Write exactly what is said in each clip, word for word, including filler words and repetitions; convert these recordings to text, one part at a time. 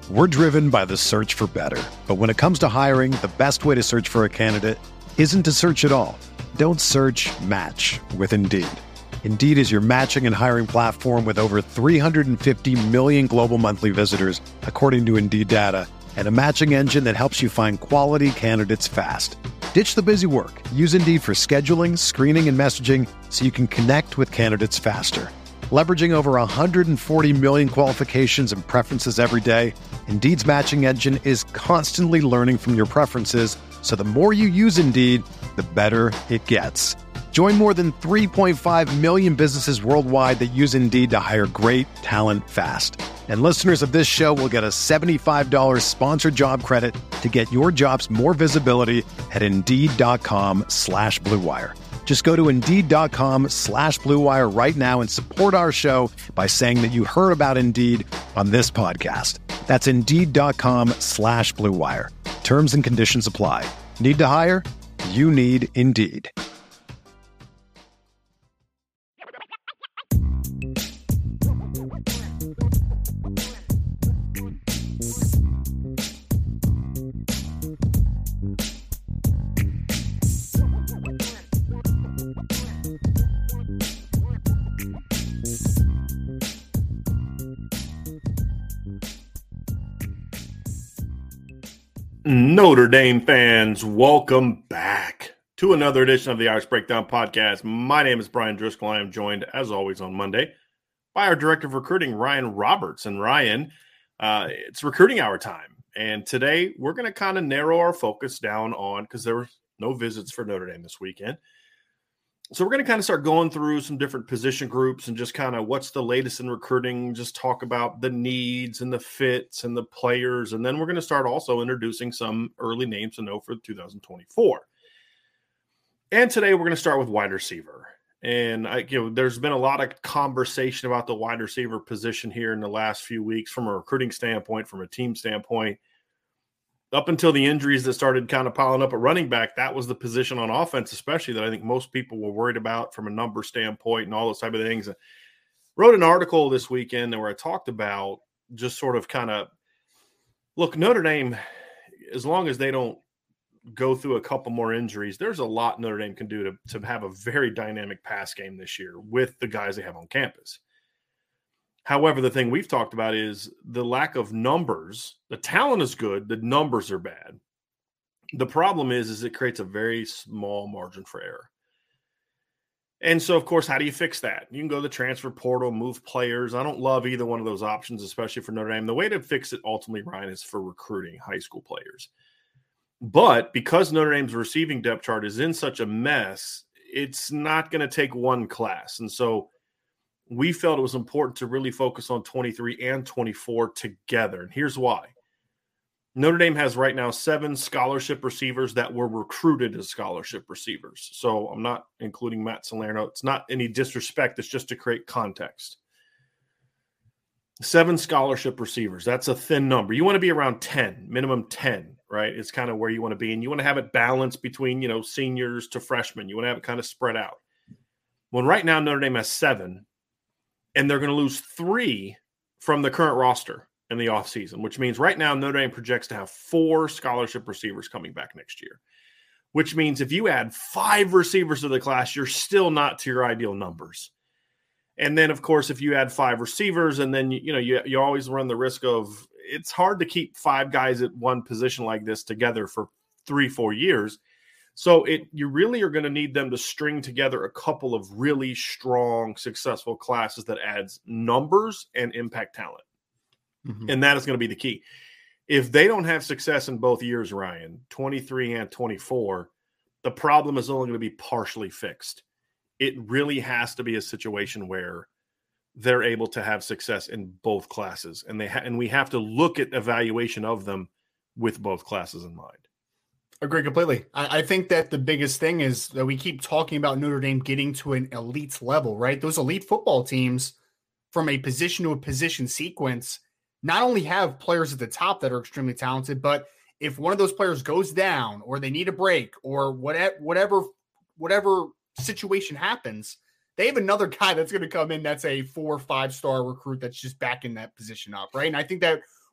We're driven by the search for better. But when it comes to hiring, the best way to search for a candidate isn't to search at all. Don't search, match with Indeed. Indeed is your matching and hiring platform with over three hundred fifty million global monthly visitors, according to Indeed data, and a matching engine that helps you find quality candidates fast. Ditch the busy work. Use Indeed for scheduling, screening, and messaging so you can connect with candidates faster. Leveraging over one hundred forty million qualifications and preferences every day, Indeed's matching engine is constantly learning from your preferences, so the more you use Indeed, the better it gets. Join more than three point five million businesses worldwide that use Indeed to hire great talent fast. And listeners of this show will get a seventy-five dollars sponsored job credit to get your jobs more visibility at Indeed.com slash Blue Wire. Just go to Indeed.com slash Blue Wire right now and support our show by saying that you heard about Indeed on this podcast. That's Indeed.com slash Blue Wire. Terms and conditions apply. Need to hire? You need Indeed. Notre Dame fans, welcome back to another edition of the Irish Breakdown Podcast. My name is Brian Driscoll. I am joined, as always, on Monday by our Director of Recruiting, Ryan Roberts. And Ryan, uh, it's recruiting hour time. And today we're going to kind of narrow our focus down on, because there were no visits for Notre Dame this weekend. So we're going to kind of start going through some different position groups and just kind of what's the latest in recruiting, just talk about the needs and the fits and the players. And then we're going to start also introducing some early names to know for two thousand twenty-four. And today we're going to start with wide receiver. And I, you know, there's been a lot of conversation about the wide receiver position here in the last few weeks from a recruiting standpoint, from a team standpoint. Up until the injuries that started kind of piling up at running back, that was the position on offense, especially that I think most people were worried about from a number standpoint and all those type of things. I wrote an article this weekend where I talked about just sort of kind of, look, Notre Dame, as long as they don't go through a couple more injuries, there's a lot Notre Dame can do to, to have a very dynamic pass game this year with the guys they have on campus. However, the thing we've talked about is the lack of numbers. The talent is good. The numbers are bad. The problem is, is it creates a very small margin for error. And so, of course, how do you fix that? You can go to the transfer portal, move players. I don't love either one of those options, especially for Notre Dame. The way to fix it ultimately, Ryan, is for recruiting high school players. But because Notre Dame's receiving depth chart is in such a mess, it's not going to take one class. And so we felt it was important to really focus on twenty-three and twenty-four together. And here's why. Notre Dame has right now seven scholarship receivers that were recruited as scholarship receivers. So I'm not including Matt Salerno. It's not any disrespect. It's just to create context. Seven scholarship receivers. That's a thin number. You want to be around ten, minimum ten, right? It's kind of where you want to be. And you want to have it balanced between, you know, seniors to freshmen. You want to have it kind of spread out. Well, right now Notre Dame has seven. And they're going to lose three from the current roster in the offseason, which means right now Notre Dame projects to have four scholarship receivers coming back next year, which means if you add five receivers to the class, you're still not to your ideal numbers. And then, of course, if you add five receivers and then, you, you know, you, you always run the risk of it's hard to keep five guys at one position like this together for three, four years. So it you really are going to need them to string together a couple of really strong, successful classes that adds numbers and impact talent. Mm-hmm. And that is going to be the key. If they don't have success in both years, Ryan, twenty-three and twenty-four, the problem is only going to be partially fixed. It really has to be a situation where they're able to have success in both classes. And they ha- and we have to look at evaluation of them with both classes in mind. Agree completely. I, I think that the biggest thing is that we keep talking about Notre Dame getting to an elite level, right? Those elite football teams from a position to a position sequence not only have players at the top that are extremely talented, but if one of those players goes down or they need a break or whatever, whatever, whatever situation happens, they have another guy that's going to come in that's a four or five star recruit that's just backing that position up, right? And I think that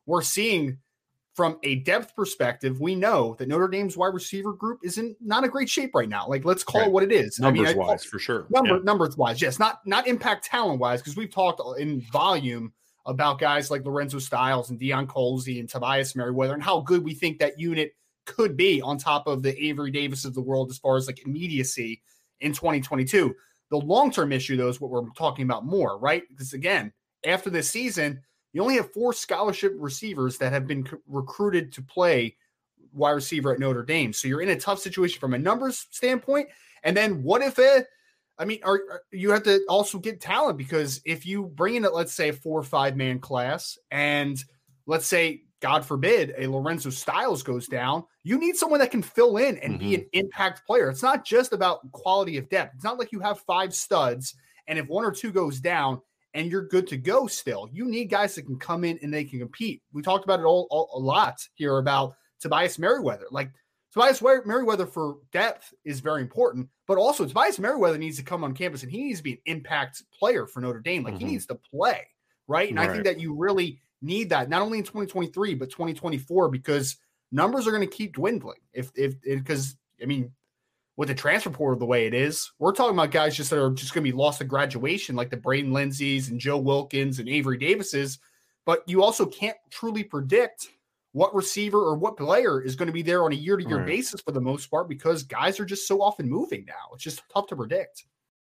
we're seeing from a depth perspective, we know that Notre Dame's wide receiver group is in not a great shape right now. Like, let's call right. it what it is. Numbers I mean, wise, I, for sure. Number, yeah. Numbers wise, yes. Not, not impact talent wise, because we've talked in volume about guys like Lorenzo Styles and Deion Colzie and Tobias Merriweather and how good we think that unit could be on top of the Avery Davis of the world as far as like immediacy in twenty twenty-two. The long-term issue, though, is what we're talking about more, right? Because, again, after this season, you only have four scholarship receivers that have been c- recruited to play wide receiver at Notre Dame. So you're in a tough situation from a numbers standpoint. And then what if it, I mean, are, are, you have to also get talent, because if you bring in, a, let's say, a four or five man class, and let's say, God forbid, a Lorenzo Styles goes down, you need someone that can fill in and mm-hmm. be an impact player. It's not just about quality of depth. It's not like you have five studs, and if one or two goes down and you're good to go still, you need guys that can come in and they can compete. We talked about it all, all a lot here about Tobias Merriweather. Like, Tobias Merriweather for depth is very important, but also Tobias Merriweather needs to come on campus and he needs to be an impact player for Notre Dame. Like, mm-hmm. he needs to play, right? And right. I think that you really need that not only in twenty twenty-three, but twenty twenty-four, because numbers are going to keep dwindling. If, if, because I mean, with the transfer portal the way it is, we're talking about guys just that are just going to be lost at graduation, like the Braden Lindsays and Joe Wilkins and Avery Davises. But you also can't truly predict what receiver or what player is going to be there on a year-to-year right. basis for the most part, because guys are just so often moving now. It's just tough to predict.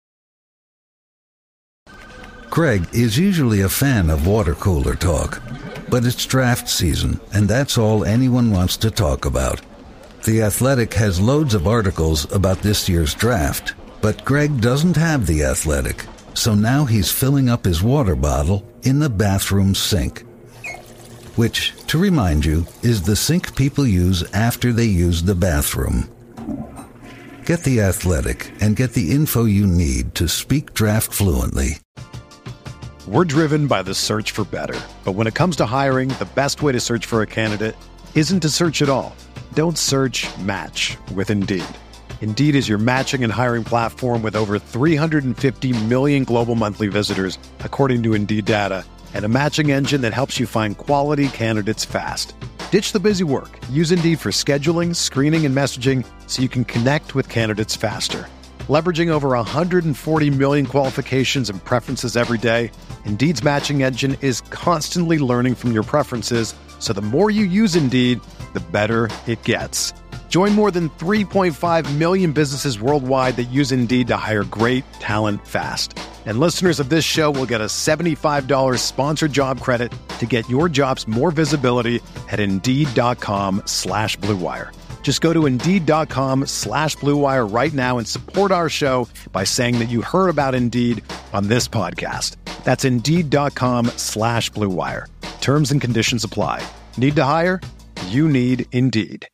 Greg is usually a fan of water cooler talk, but it's draft season, and that's all anyone wants to talk about. The Athletic has loads of articles about this year's draft, but Greg doesn't have The Athletic, so now he's filling up his water bottle in the bathroom sink, which, to remind you, is the sink people use after they use the bathroom. Get The Athletic and get the info you need to speak draft fluently. We're driven by the search for better. But when it comes to hiring, the best way to search for a candidate isn't to search at all. Don't search, match with Indeed. Indeed is your matching and hiring platform with over three hundred fifty million global monthly visitors, according to Indeed data, and a matching engine that helps you find quality candidates fast. Ditch the busy work. Use Indeed for scheduling, screening, and messaging so you can connect with candidates faster. Leveraging over one hundred forty million qualifications and preferences every day, Indeed's matching engine is constantly learning from your preferences, so the more you use Indeed, the better it gets. Join more than three point five million businesses worldwide that use Indeed to hire great talent fast. And listeners of this show will get a seventy-five dollars sponsored job credit to get your jobs more visibility at Indeed.com slash Blue Wire. Just go to Indeed.com slash Blue Wire right now and support our show by saying that you heard about Indeed on this podcast. That's Indeed.com slash Blue Wire. Terms and conditions apply. Need to hire? You need Indeed.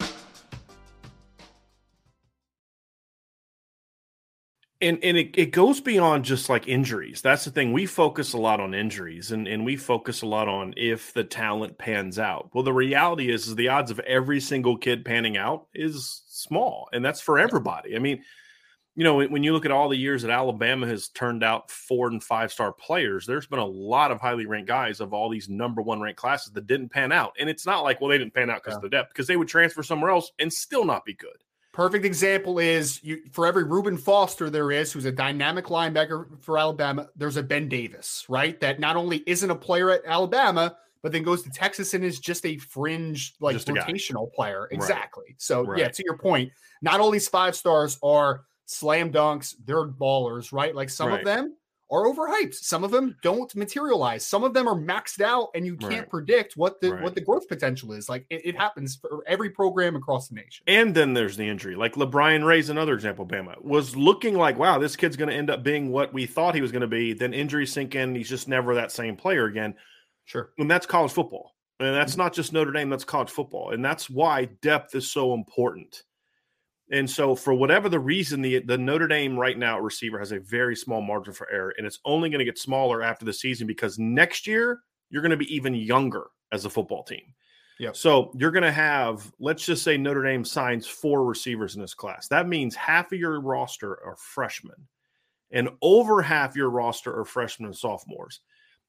And and it, it goes beyond just like injuries. That's the thing. We focus a lot on injuries and, and we focus a lot on if the talent pans out. Well, the reality is, is the odds of every single kid panning out is small. And that's for everybody. I mean, you know, when you look at all the years that Alabama has turned out four and five star players, there's been a lot of highly ranked guys of all these number one ranked classes that didn't pan out. And it's not like, well, they didn't pan out because yeah. of the depth, because they would transfer somewhere else and still not be good. Perfect example is you, for every Reuben Foster there is, who's a dynamic linebacker for Alabama, there's a Ben Davis, right? That not only isn't a player at Alabama, but then goes to Texas and is just a fringe, like just rotational player. Exactly. Right. So right. yeah, to your point, not all these five stars are slam dunks, they're ballers, right? Like some right. of them are overhyped. Some of them don't materialize. Some of them are maxed out and you can't right. predict what the right. what the growth potential is. Like it, it happens for every program across the nation. And then there's the injury. Like LeBron Ray's another example. Bama was looking like, wow, this kid's going to end up being what we thought he was going to be. Then injuries sink in. He's just never that same player again. Sure. And that's college football. And that's mm-hmm. not just Notre Dame. That's college football. And that's why depth is so important. And so for whatever the reason, the, the Notre Dame right now receiver has a very small margin for error, and it's only going to get smaller after the season because next year you're going to be even younger as a football team. Yep. So you're going to have, let's just say Notre Dame signs four receivers in this class. That means half of your roster are freshmen, and over half your roster are freshmen and sophomores.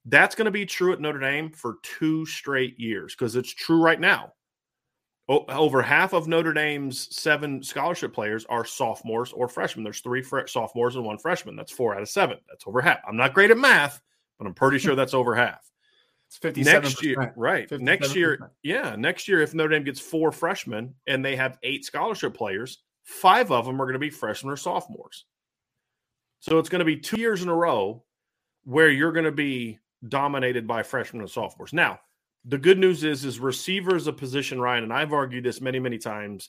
That's going to be true at Notre Dame for two straight years because it's true right now. O- over half of Notre Dame's seven scholarship players are sophomores or freshmen. There's three fre- sophomores and one freshman. That's four out of seven. That's over half. I'm not great at math, but I'm pretty sure that's over half. It's fifty-seven percent. Next year, right. fifty-seven percent. Next year, yeah. Next year, if Notre Dame gets four freshmen and they have eight scholarship players, five of them are going to be freshmen or sophomores. So it's going to be two years in a row where you're going to be dominated by freshmen and sophomores. Now, the good news is, is receiver is a position, Ryan, and I've argued this many, many times.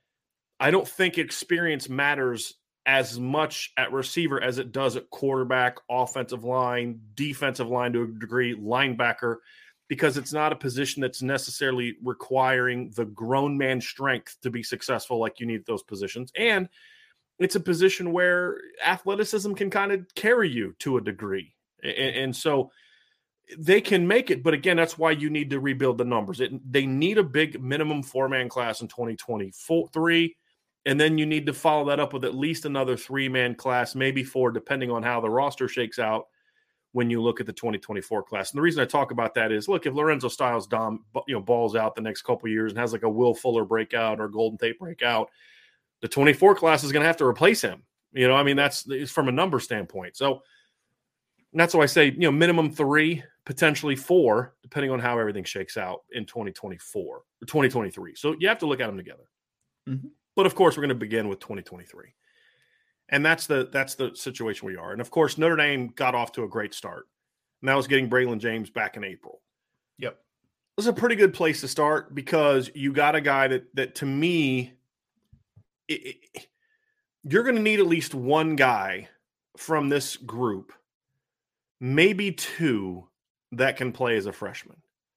I don't think experience matters as much at receiver as it does at quarterback, offensive line, defensive line to a degree, linebacker, because it's not a position that's necessarily requiring the grown man strength to be successful like you need at those positions. And it's a position where athleticism can kind of carry you to a degree. And, and so they can make it, but again, that's why you need to rebuild the numbers. It, they need a big minimum four-man class in twenty twenty-three, and then you need to follow that up with at least another three-man class, maybe four, depending on how the roster shakes out when you look at the twenty twenty-four class. And the reason I talk about that is, look, if Lorenzo Styles dom, you know, balls out the next couple of years and has like a Will Fuller breakout or Golden Tate breakout, the twenty-four class is going to have to replace him. You know, I mean, that's it's from a number standpoint. So that's why I say, you know, minimum three, potentially four, depending on how everything shakes out in twenty twenty-four or twenty twenty-three. So you have to look at them together. Mm-hmm. But of course, we're going to begin with twenty twenty-three. And that's the that's the situation we are. And of course, Notre Dame got off to a great start. And that was getting Braylon James back in April. Yep. It was a pretty good place to start because you got a guy that, that to me, it, it, you're going to need at least one guy from this group, maybe two, that can play as a freshman.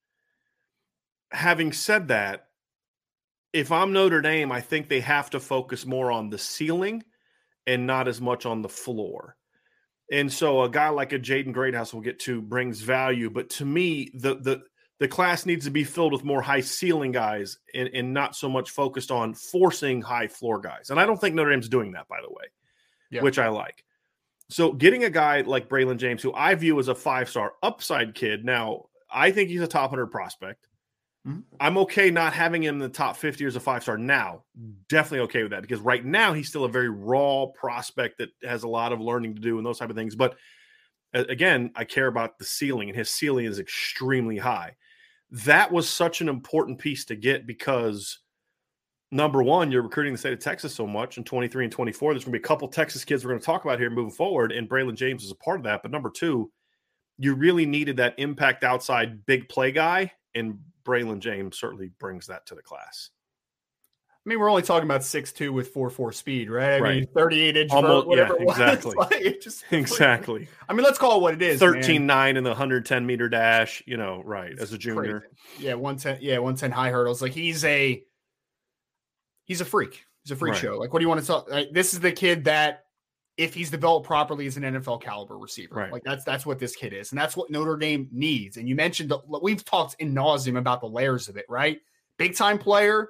Having said that, if I'm Notre Dame, I think they have to focus more on the ceiling and not as much on the floor. And so a guy like a Jaden Greathouse will get to brings value. But to me, the the the class needs to be filled with more high ceiling guys and, and not so much focused on forcing high floor guys. And I don't think Notre Dame's doing that, by the way, yeah. which I like. So getting a guy like Braylon James, who I view as a five-star upside kid. Now, I think he's a top one hundred prospect. Mm-hmm. I'm okay not having him in the top fifty as a five-star now. Definitely okay with that because right now he's still a very raw prospect that has a lot of learning to do and those type of things. But again, I care about the ceiling, and his ceiling is extremely high. That was such an important piece to get because, number one, you're recruiting the state of Texas so much in twenty-three and twenty-four. There's going to be a couple Texas kids we're going to talk about here moving forward, and Braylon James is a part of that. But number two, you really needed that impact outside big play guy, and Braylon James certainly brings that to the class. I mean, we're only talking about six two with four four speed, right? I right. mean, thirty-eight inch Almost, vert, whatever yeah, it was. exactly. Like, it just, exactly. I mean, let's call it what it is. thirteen nine in the one hundred ten meter dash, you know, right, it's as a junior. Crazy. Yeah, one ten, yeah, one ten high hurdles. Like, he's a he's a freak. He's a freak right. show. Like, what do you want to talk? Like, this is the kid that, if he's developed properly, is an N F L caliber receiver. Right. Like, that's that's what this kid is. And that's what Notre Dame needs. And you mentioned, the, we've talked in nauseum about the layers of it, right? Big time player,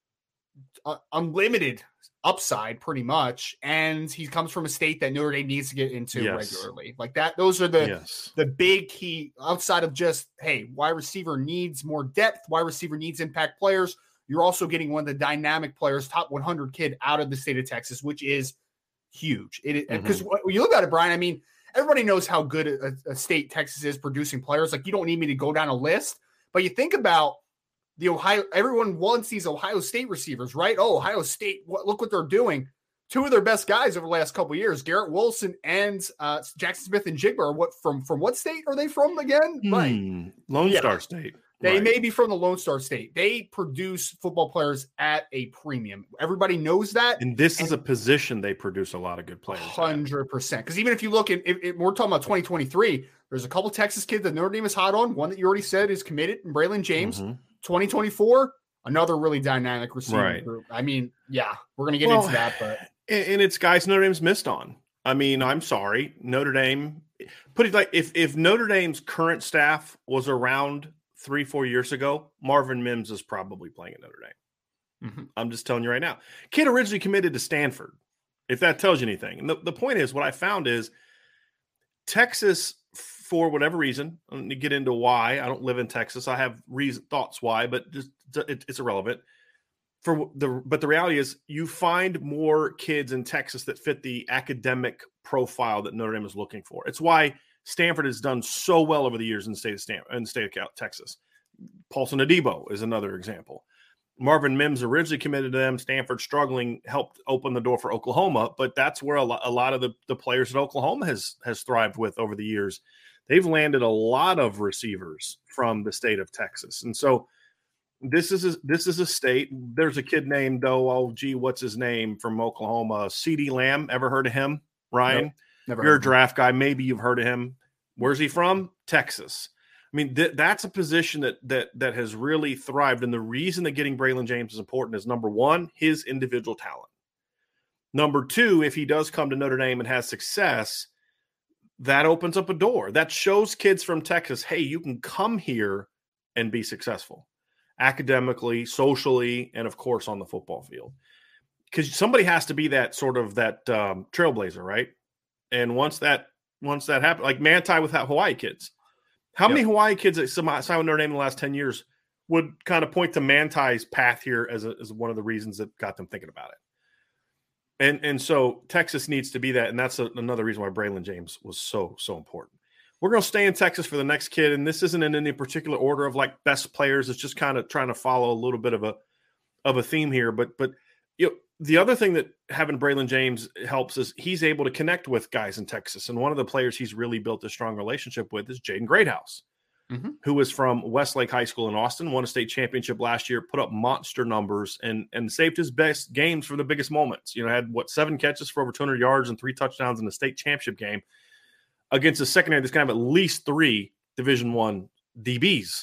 uh, unlimited upside pretty much. And he comes from a state that Notre Dame needs to get into yes. regularly. Like that, those are the, yes. the big key outside of just, hey, wide receiver needs more depth. Wide receiver needs impact players. You're also getting one of the dynamic players, top one hundred kid out of the state of Texas, which is huge. It because mm-hmm. when you look at it, Brian, I mean, everybody knows how good a, a state Texas is producing players. Like, you don't need me to go down a list, but you think about the Ohio, everyone wants these Ohio State receivers, right? Oh, Ohio State, what, look what they're doing. Two of their best guys over the last couple of years, Garrett Wilson and uh, Jackson Smith and Jigba, are what from, from what state are they from again? Hmm. Right. Lone yeah. Star State. They right. may be from the Lone Star State. They produce football players at a premium. Everybody knows that. And this and is a position they produce a lot of good players. one hundred percent. Because even if you look at, if, if we're talking about twenty twenty-three, there's a couple Texas kids that Notre Dame is hot on. One that you already said is committed, and Braylon James. Mm-hmm. twenty twenty-four, another really dynamic receiver right. group. I mean, yeah, we're going to get well, into that. But And it's guys Notre Dame's missed on. I mean, I'm sorry. Notre Dame, put it like, if, if Notre Dame's current staff was around three, four years ago, Marvin Mims is probably playing at Notre Dame. Mm-hmm. I'm just telling you right now. Kid originally committed to Stanford, if that tells you anything. And the, the point is, what I found is Texas for whatever reason, I don't need to get into why. I don't live in Texas. I have reason, thoughts why, but just it, it's irrelevant. For the but the reality is, you find more kids in Texas that fit the academic profile that Notre Dame is looking for. It's why Stanford has done so well over the years in the state of Stanford, in the state of Texas. Paulson Adebo is another example. Marvin Mims originally committed to them. Stanford struggling helped open the door for Oklahoma, but that's where a lot, a lot of the, the players that Oklahoma has has thrived with over the years. They've landed a lot of receivers from the state of Texas, and so this is a, this is a state. There's a kid named oh, oh gee, what's his name from Oklahoma? CeeDee Lamb. Ever heard of him, Ryan? Nope, never. You're a draft guy. Maybe you've heard of him. Where's he from? Texas. I mean, th- that's a position that that that has really thrived. And the reason that getting Braylon James is important is, number one, his individual talent. Number two, if he does come to Notre Dame and has success, that opens up a door. That shows kids from Texas, hey, you can come here and be successful academically, socially, and, of course, on the football field. Because somebody has to be that sort of that um, trailblazer, right? And once that once that happens, like Manti with Hawaii kids, how yep. many Hawaii kids that signed with Notre Dame in the last ten years would kind of point to Manti's path here as, a, as one of the reasons that got them thinking about it? And and so Texas needs to be that, and that's a, another reason why Braylon James was so, so important. We're going to stay in Texas for the next kid, and this isn't in any particular order of like best players. It's just kind of trying to follow a little bit of a of a theme here. But but you know, the other thing that having Braylon James helps is he's able to connect with guys in Texas. And one of the players he's really built a strong relationship with is Jaden Greathouse, mm-hmm. who is from Westlake High School in Austin, won a state championship last year, put up monster numbers, and and saved his best games for the biggest moments. You know, had, what, seven catches for over two hundred yards and three touchdowns in the state championship game against a secondary that's going to have at least three Division One D Bs.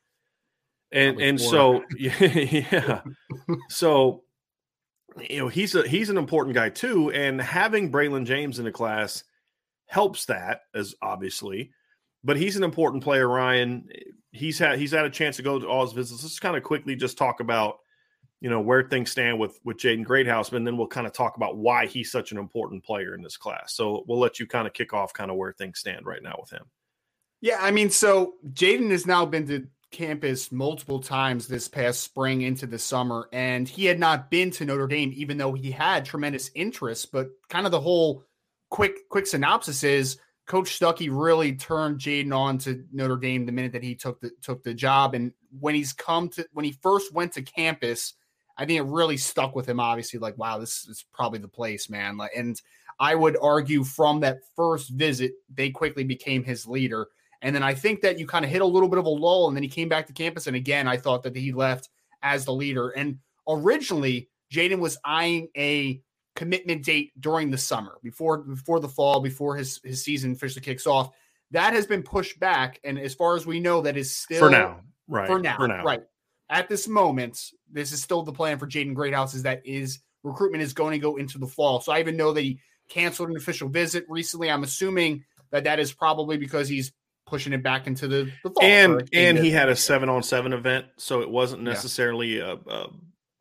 And and so, yeah, so – you know, he's a he's an important guy too, and having Braylon James in the class helps that, as obviously. But he's an important player, Ryan. He's had he's had a chance to go to all his visits. Let's kind of quickly just talk about, you know, where things stand with with Jaden Greathouse, and then we'll kind of talk about why he's such an important player in this class. So we'll let you kind of kick off kind of where things stand right now with him. Yeah, I mean, so Jaden has now been to campus multiple times this past spring into the summer, and he had not been to Notre Dame, even though he had tremendous interest. But kind of the whole quick quick synopsis is Coach Stuckey really turned Jaden on to Notre Dame the minute that he took the took the job. And when he's come to when he first went to campus, I think it really stuck with him. Obviously, like, wow, this is probably the place, man. And I would argue from that first visit, they quickly became his leader. And then I think that you kind of hit a little bit of a lull, and then he came back to campus. And again, I thought that he left as the leader. And originally, Jaden was eyeing a commitment date during the summer, before before the fall, before his, his season officially kicks off. That has been pushed back. And as far as we know, that is still for now, right? For now, for now. right. At this moment, this is still the plan for Jaden Greathouse, is that is recruitment is going to go into the fall. So I even know that he canceled an official visit recently. I'm assuming that that is probably because he's pushing it back into the, the fall. And and he had a seven on seven event, so it wasn't necessarily yeah. a, a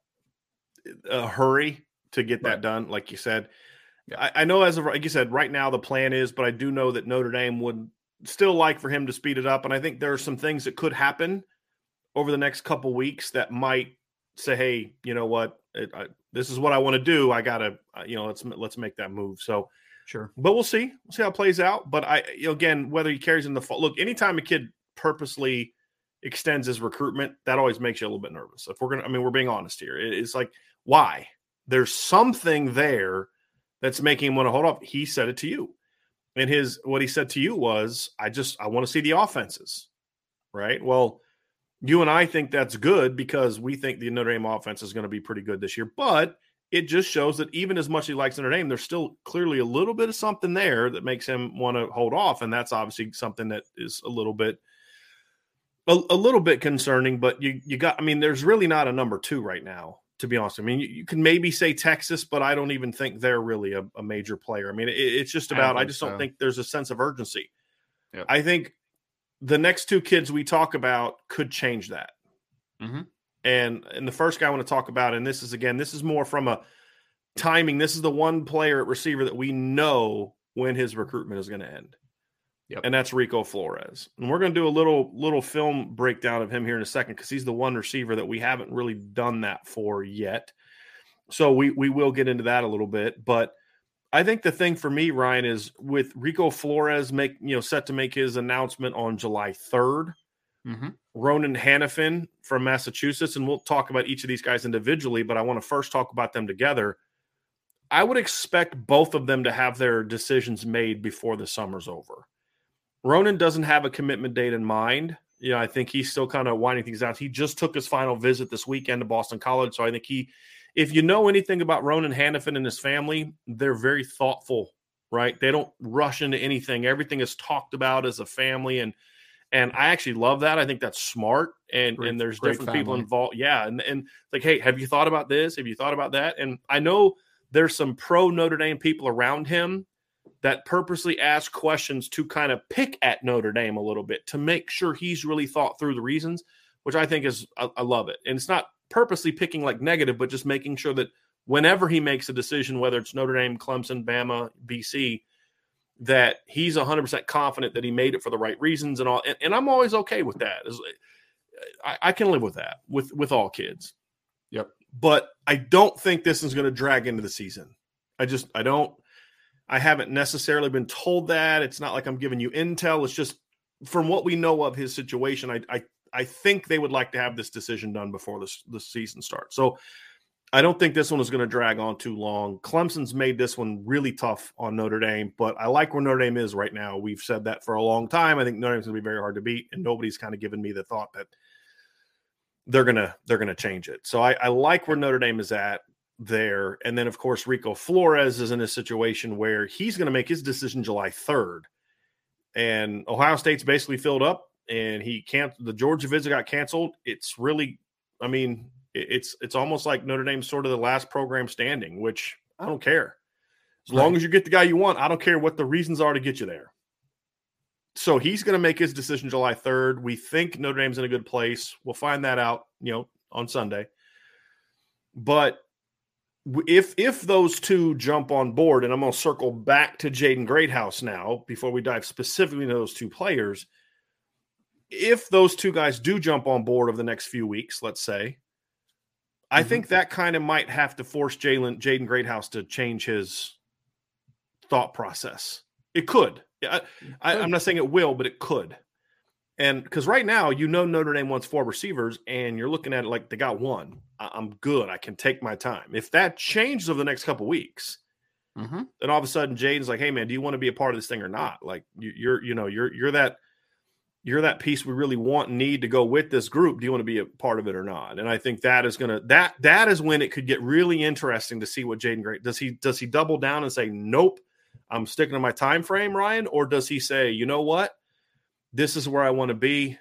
a hurry to get that right. done, like you said. Yeah. I, I know, as of, like you said, right now the plan is, but I do know that Notre Dame would still like for him to speed it up, and I think there are some things that could happen over the next couple weeks that might say, hey, you know what, it, I, this is what I want to do. I gotta, you know, let's let's make that move. So. Sure. But we'll see. We'll see how it plays out. But I, you know, again, whether he carries in the fall, look, anytime a kid purposely extends his recruitment, that always makes you a little bit nervous. If we're going to, I mean, we're being honest here. It's like, why? There's something there that's making him want to hold off. He said it to you. And his, what he said to you was, I just, I want to see the offenses. Right. Well, you and I think that's good because we think the Notre Dame offense is going to be pretty good this year. But it just shows that even as much as he likes Notre Dame, there's still clearly a little bit of something there that makes him want to hold off. And that's obviously something that is a little bit, a, a little bit concerning, but you, you got, I mean, there's really not a number two right now, to be honest. I mean, you, you can maybe say Texas, but I don't even think they're really a, a major player. I mean, it, it's just about, I, I just so. don't think there's a sense of urgency. Yep. I think the next two kids we talk about could change that. Mm-hmm. And and the first guy I want to talk about, and this is, again, this is more from a timing. This is the one player at receiver that we know when his recruitment is going to end. Yep. and that's Rico Flores. And we're going to do a little little film breakdown of him here in a second because he's the one receiver that we haven't really done that for yet. So we we will get into that a little bit. But I think the thing for me, Ryan, is with Rico Flores make you know set to make his announcement on July third. Mm-hmm. Ronan Hannafin from Massachusetts, and we'll talk about each of these guys individually, but I want to first talk about them together. I would expect both of them to have their decisions made before the summer's over. Ronan doesn't have a commitment date in mind. You know, I think he's still kind of winding things out. He just took his final visit this weekend to Boston College, so I think he, if you know anything about Ronan Hannafin and his family, they're very thoughtful, right? They don't rush into anything. Everything is talked about as a family, and And I actually love that. I think that's smart. And, great, and there's different family. people involved. Yeah. And, and like, hey, have you thought about this? Have you thought about that? And I know there's some pro Notre Dame people around him that purposely ask questions to kind of pick at Notre Dame a little bit to make sure he's really thought through the reasons, which I think is, I, I love it. And it's not purposely picking like negative, but just making sure that whenever he makes a decision, whether it's Notre Dame, Clemson, Bama, B C, that he's one hundred percent confident that he made it for the right reasons and all. And, and I'm always okay with that. I, I can live with that with, with all kids. Yep. But I don't think this is going to drag into the season. I just, I don't, I haven't necessarily been told that. It's not like I'm giving you intel. It's just from what we know of his situation, I, I, I think they would like to have this decision done before this, the season starts. So I don't think this one is going to drag on too long. Clemson's made this one really tough on Notre Dame, but I like where Notre Dame is right now. We've said that for a long time. I think Notre Dame's going to be very hard to beat, and nobody's kind of given me the thought that they're going to they're going to change it. So I, I like where Notre Dame is at there. And then, of course, Rico Flores is in a situation where he's going to make his decision July third. And Ohio State's basically filled up, and he can't – the Georgia visit got canceled. It's really – I mean – It's it's almost like Notre Dame's sort of the last program standing, which I don't care. As long right. as you get the guy you want, I don't care what the reasons are to get you there. So he's going to make his decision July third. We think Notre Dame's in a good place. We'll find that out, you know, on Sunday. But if if those two jump on board, and I'm going to circle back to Jaden Greathouse now before we dive specifically into those two players, if those two guys do jump on board over the next few weeks, let's say, I Mm-hmm. think that kind of might have to force Jalen Jaden Greathouse to change his thought process. It could. I, I, I'm not saying it will, but it could. And because right now, you know, Notre Dame wants four receivers, and you're looking at it like they got one. I, I'm good. I can take my time. If that changes over the next couple of weeks, Mm-hmm. then all of a sudden Jaden's like, "Hey, man, do you want to be a part of this thing or not? Like, you, you're, you know, you're you're that." You're that piece we really want and need to go with this group. Do you want to be a part of it or not? And I think that is going to, that, that is when it could get really interesting to see what Jaden Great, does he, does he double down and say, nope, I'm sticking to my time frame, Ryan? Or does he say, you know what, this is where I want to be.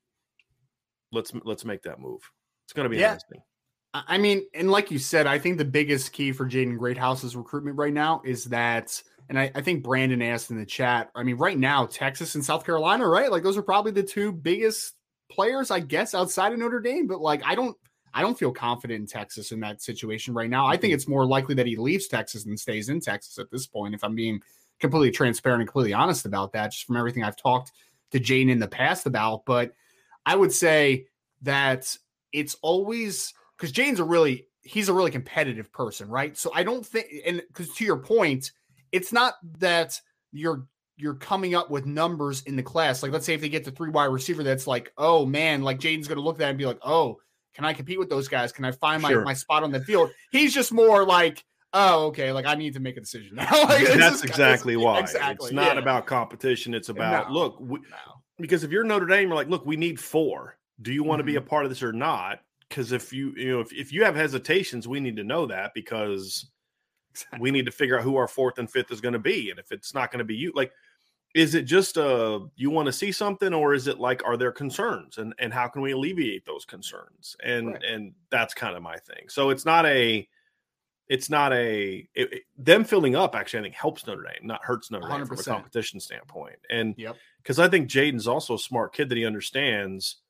Let's, let's make that move. It's going to be Yeah. interesting. I mean, and like you said, I think the biggest key for Jaden Greathouse's recruitment right now is that, and I, I think Brandon asked in the chat, I mean, right now, Texas and South Carolina, right? Like those are probably the two biggest players, I guess, outside of Notre Dame. But like, I don't, I don't feel confident in Texas in that situation right now. I think it's more likely that he leaves Texas than stays in Texas at this point, if I'm being completely transparent and completely honest about that, just from everything I've talked to Jaden in the past about. But I would say that it's always, because Jaden's a really, he's a really competitive person, right? So I don't think, and because to your point, it's not that you're you're coming up with numbers in the class. Like, let's say if they get the three wide receiver, that's like, oh man, like Jaden's going to look at that and be like, oh, can I compete with those guys? Can I find my, Sure. my spot on the field? He's just more like, oh, okay, like I need to make a decision now. Like, it's That's just- exactly it's- why. Exactly. It's not yeah. about competition. It's about, No. look, we, No. because if you're Notre Dame, you're like, look, we need four. Do you want to be Mm-hmm. a part of this or not? Because if you, you know, if, if you have hesitations, we need to know that, because Exactly. we need to figure out who our fourth and fifth is going to be. And if it's not going to be you, like, is it just uh you want to see something, or is it like, are there concerns, and and how can we alleviate those concerns? And Right. and that's kind of my thing. So it's not a, it's not a it, it- them filling up actually I think helps Notre Dame, not hurts Notre Dame one hundred from a percent. competition standpoint. And Yep. because I think Jaden's also a smart kid that he understands.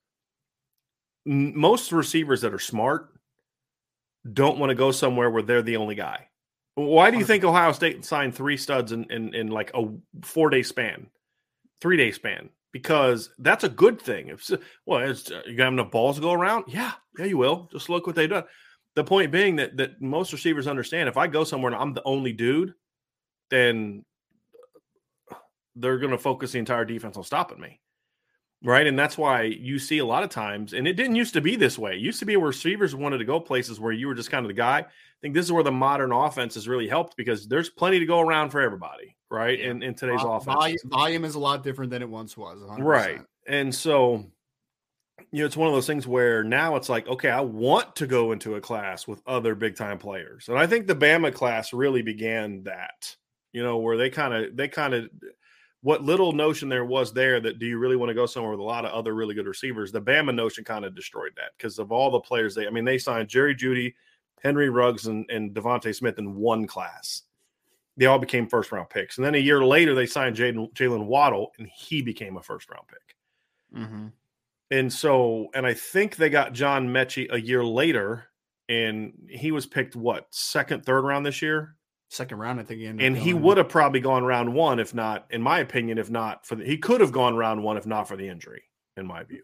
M- Most receivers that are smart don't want to go somewhere where they're the only guy. Why do you think Ohio State signed three studs in, in, in like a four-day span? three-day span, because that's a good thing. If well, it's, uh, you got enough balls to go around? Yeah, yeah, you will. Just look what they've done. The point being that that most receivers understand, if I go somewhere and I'm the only dude, then they're going to focus the entire defense on stopping me, right? And that's why you see a lot of times, and it didn't used to be this way. It used to be where receivers wanted to go places where you were just kind of the guy. I think this is where the modern offense has really helped, because there's plenty to go around for everybody, right? Yeah. In, in today's Vol- offense. Volume, volume is a lot different than it once was. one hundred percent. Right. And so, you know, it's one of those things where now it's like, okay, I want to go into a class with other big-time players. And I think the Bama class really began that, you know, where they kind of, they kind of, what little notion there was there that do you really want to go somewhere with a lot of other really good receivers, the Bama notion kind of destroyed that, because of all the players they, I mean, they signed Jerry Jeudy, Henry Ruggs, and, and Devontae Smith in one class. They all became first-round picks. And then a year later, they signed Jaylen, Jaylen Waddle, and he became a first-round pick. Mm-hmm. And so, and I think they got John Mechie a year later, and he was picked, what, second, third round this year? Second round, I think. He and he would have probably gone round one, if not, in my opinion, if not for the, he could have gone round one, if not for the injury, in my view.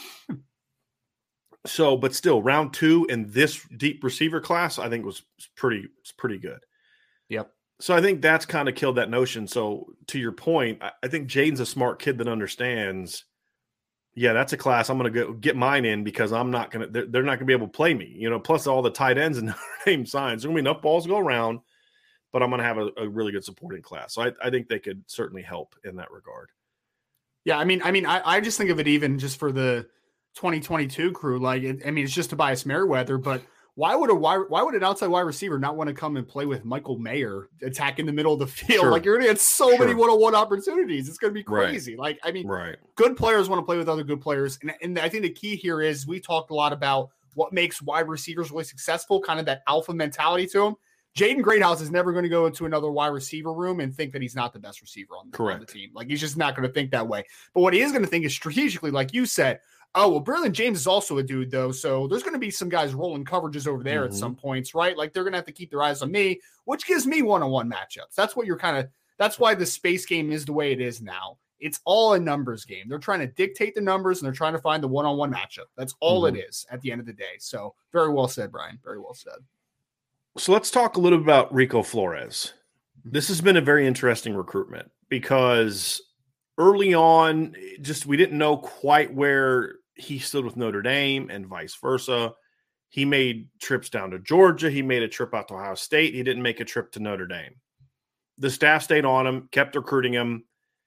So, but still, round two in this deep receiver class, I think was pretty, was pretty good. Yep. So I think that's kind of killed that notion. So to your point, I, I think Jaden's a smart kid that understands, yeah, that's a class I'm going to go get mine in, because I'm not going to, they're, they're not going to be able to play me, you know, plus all the tight ends and Notre Dame signs. There's going to be enough balls to go around, but I'm going to have a, a really good supporting class. So I, I think they could certainly help in that regard. Yeah. I mean, I mean, I, I just think of it even just for the twenty twenty-two crew. Like, it, I mean, it's just Tobias Merriweather, but why would a why, why would an outside wide receiver not want to come and play with Michael Mayer attacking the middle of the field? Sure. Like, you're going to get so Sure. many one-on-one opportunities. It's going to be crazy. Right. Like, I mean, right. good players want to play with other good players. And, and I think the key here is we talked a lot about what makes wide receivers really successful, kind of that alpha mentality to them. Jaden Greathouse is never going to go into another wide receiver room and think that he's not the best receiver on the, on the team. Like, he's just not going to think that way. But what he is going to think is strategically, like you said, oh, well, Brilliant James is also a dude, though. So there's going to be some guys rolling coverages over there mm-hmm. at some points, right? Like, they're going to have to keep their eyes on me, which gives me one-on-one matchups. That's what you're kind of – that's why the space game is the way it is now. It's all a numbers game. They're trying to dictate the numbers, and they're trying to find the one-on-one matchup. That's all mm-hmm. it is at the end of the day. So very well said, Brian. Very well said. So let's talk a little bit about Rico Flores. This has been a very interesting recruitment, because early on, just we didn't know quite where he stood with Notre Dame and vice versa. He made trips down to Georgia. He made a trip out to Ohio State. He didn't make a trip to Notre Dame. The staff stayed on him, kept recruiting him.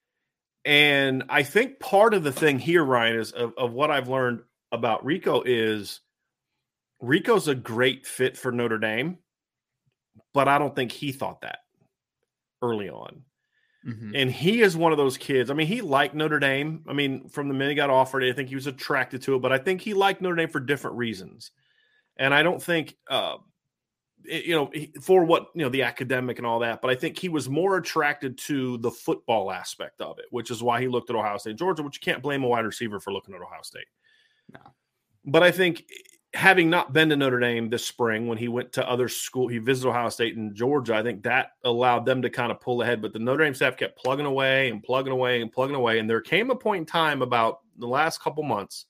And I think part of the thing here, Ryan, is of, of what I've learned about Rico is Rico's a great fit for Notre Dame, but I don't think he thought that early on. Mm-hmm. And he is one of those kids. I mean, he liked Notre Dame. I mean, from the minute he got offered, I think he was attracted to it, but I think he liked Notre Dame for different reasons. And I don't think, uh, it, you know, for what, you know, the academic and all that, but I think he was more attracted to the football aspect of it, which is why he looked at Ohio State and Georgia, which you can't blame a wide receiver for looking at Ohio State. No. But I think having not been to Notre Dame this spring, when he went to other school, he visited Ohio State and Georgia, I think that allowed them to kind of pull ahead. But the Notre Dame staff kept plugging away and plugging away and plugging away. And there came a point in time about the last couple months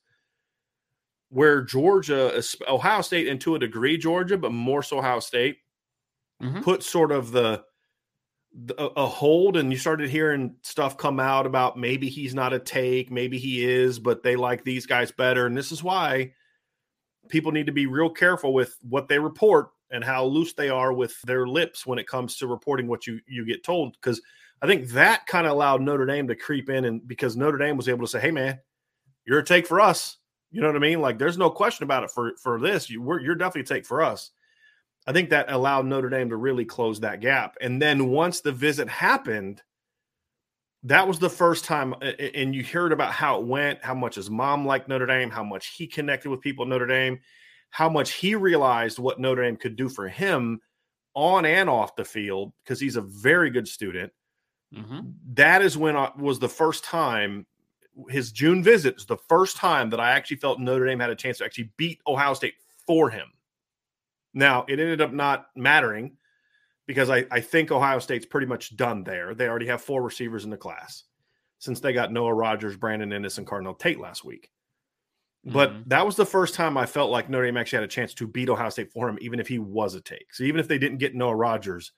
where Georgia, Ohio State, and to a degree Georgia, but more so Ohio State, mm-hmm. put sort of the, the a hold, and you started hearing stuff come out about maybe he's not a take, maybe he is, but they like these guys better. And this is why people need to be real careful with what they report and how loose they are with their lips when it comes to reporting what you, you get told. Because I think that kind of allowed Notre Dame to creep in, and because Notre Dame was able to say, hey, man, you're a take for us. You know what I mean? Like, there's no question about it for, for this. You, we're, you're definitely a take for us. I think that allowed Notre Dame to really close that gap. And then once the visit happened, that was the first time, and you heard about how it went, how much his mom liked Notre Dame, how much he connected with people at Notre Dame, how much he realized what Notre Dame could do for him on and off the field, because he's a very good student. Mm-hmm. That is when I, was the first time, his June visit is the first time that I actually felt Notre Dame had a chance to actually beat Ohio State for him. Now, it ended up not mattering, because I, I think Ohio State's pretty much done there. They already have four receivers in the class. since they got Noah Rogers, Brandon Ennis, and Cardinal Tate last week. But mm-hmm. that was the first time I felt like Notre Dame actually had a chance to beat Ohio State for him, even if he was a take. So even if they didn't get Noah Rogers,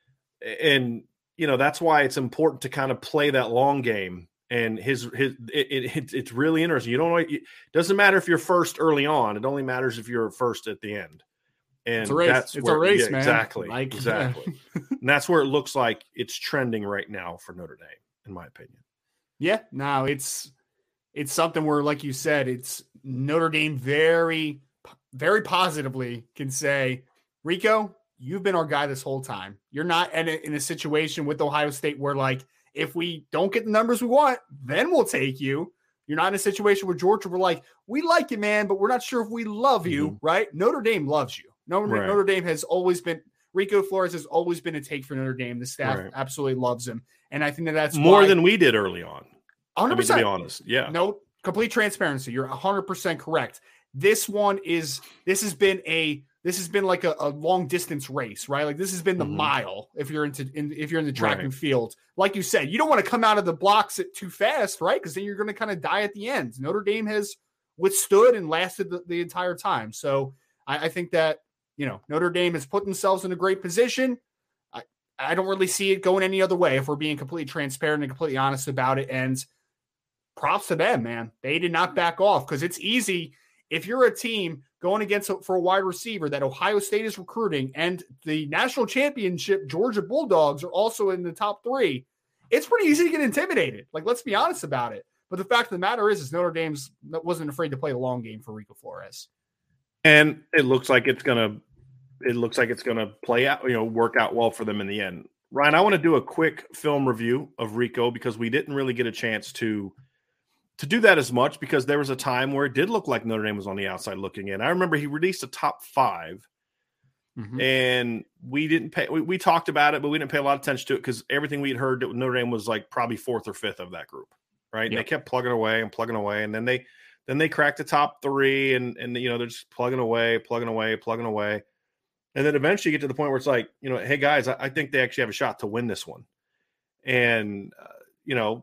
and you know that's why it's important to kind of play that long game. And his his it, it it's really interesting. You don't know. It doesn't matter if you're first early on. It only matters if you're first at the end. And it's a race. that's it's where, a race, yeah, man. Exactly. Like, exactly. Yeah. And that's where it looks like it's trending right now for Notre Dame, in my opinion. Yeah. No, it's it's something where, like you said, it's Notre Dame very, very positively can say, Rico, you've been our guy this whole time. You're not in a, in a situation with Ohio State where, like, if we don't get the numbers we want, then we'll take you. You're not in a situation where Georgia, we're like, we like you, man, but we're not sure if we love you, mm-hmm. right? Notre Dame loves you. Notre, right. Notre Dame has always been, Rico Flores has always been a take for Notre Dame. The staff right. absolutely loves him. And I think that that's more why, than we did early on. one hundred percent. I mean, to be honest. Yeah. No, complete transparency. You're one hundred percent correct. This one is, this has been a, this has been like a, a long distance race, right? Like this has been the mm-hmm. mile. If you're into, in, if you're in the track right. and field, like you said, you don't want to come out of the blocks too fast, right? Because then you're going to kind of die at the end. Notre Dame has withstood and lasted the, the entire time. So I, I think that, you know, Notre Dame has put themselves in a great position. I, I don't really see it going any other way if we're being completely transparent and completely honest about it. And props to them, man. They did not back off because it's easy. If you're a team going against for a wide receiver that Ohio State is recruiting and the national championship Georgia Bulldogs are also in the top three, it's pretty easy to get intimidated. Like, let's be honest about it. But the fact of the matter is, is Notre Dame's wasn't afraid to play the long game for Rico Flores. And it looks like it's going to, it looks like it's going to play out, you know, work out well for them in the end. Ryan, I want to do a quick film review of Rico because we didn't really get a chance to, to do that as much because there was a time where it did look like Notre Dame was on the outside looking in. I remember he released a top five mm-hmm. and we didn't pay, we, we talked about it, but we didn't pay a lot of attention to it because everything we'd heard that Notre Dame was like probably fourth or fifth of that group. Right. And yep. they kept plugging away and plugging away. And then they, then they cracked the top three and, and, you know, they're just plugging away, plugging away, plugging away. And then eventually you get to the point where it's like, you know, hey guys, I, I think they actually have a shot to win this one. And, uh, you know,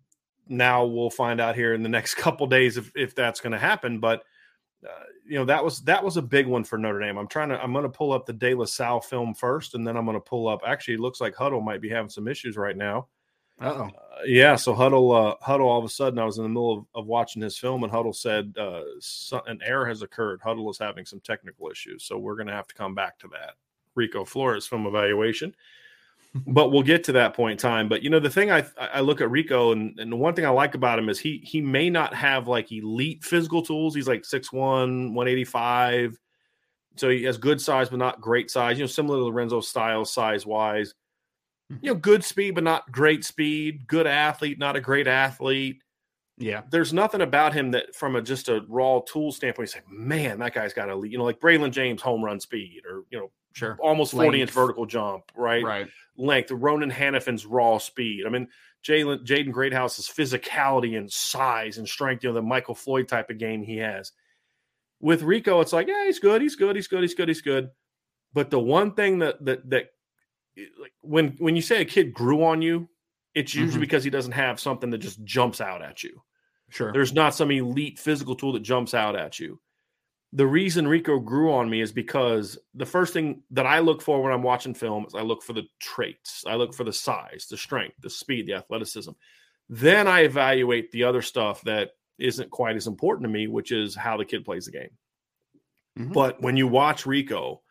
now we'll find out here in the next couple days if, if that's going to happen. But, uh, you know, that was, that was a big one for Notre Dame. I'm trying to, I'm going to pull up the De La Salle film first, and then I'm going to pull up, actually it looks like Huddle might be having some issues right now. Uh-oh. Uh, yeah. So Huddle, uh, Huddle, all of a sudden I was in the middle of, of watching his film and Huddle said uh, so, an error has occurred. Huddle is having some technical issues. So we're going to have to come back to that Rico Flores film evaluation, but we'll get to that point in time. But, you know, the thing I, I look at Rico and, and the one thing I like about him is he, he may not have like elite physical tools. He's like six one, one eighty-five. So he has good size, but not great size, you know, similar to Lorenzo Styles size wise. You know, good speed, but not great speed. Good athlete, not a great athlete. Yeah. There's nothing about him that from a just a raw tool standpoint, you say, man, that guy's got a, you know, like Braylon James home run speed or, you know, sure, almost forty inch vertical jump, right? Right. Length. Ronan Hannafin's raw speed. I mean, Jalen, Jaden Greathouse's physicality and size and strength, you know, the Michael Floyd type of game he has. With Rico, it's like, yeah, he's good, he's good, he's good, he's good, he's good. But the one thing that, that, that, like when when you say a kid grew on you, it's usually mm-hmm. because he doesn't have something that just jumps out at you. Sure. There's not some elite physical tool that jumps out at you. The reason Rico grew on me is because the first thing that I look for when I'm watching film is I look for the traits. I look for the size, the strength, the speed, the athleticism. Then I evaluate the other stuff that isn't quite as important to me, which is how the kid plays the game. Mm-hmm. But when you watch Rico,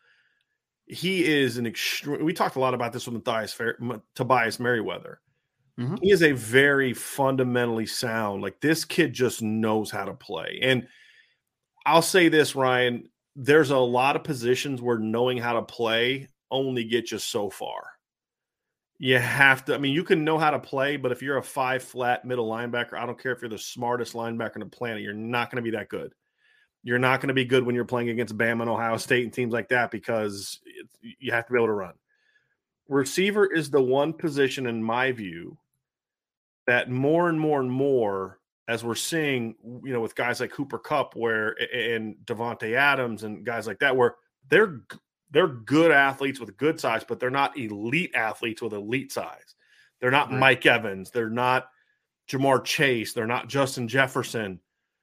he is an extreme. We talked a lot about this with Matthias Fair, Tobias Merriweather. Mm-hmm. He is a very fundamentally sound. Like this kid just knows how to play. And I'll say this, Ryan, there's a lot of positions where knowing how to play only gets you so far. You have to, I mean, you can know how to play, but if you're a five flat middle linebacker, I don't care if you're the smartest linebacker on the planet, you're not going to be that good. You're not going to be good when you're playing against Bama and Ohio State and teams like that because it, you have to be able to run. Receiver is the one position, in my view, that more and more and more, as we're seeing, you know, with guys like Cooper Kupp, where and Devontae Adams and guys like that, where they're they're good athletes with good size, but they're not elite athletes with elite size. They're not right. Mike Evans. They're not Jamar Chase. They're not Justin Jefferson,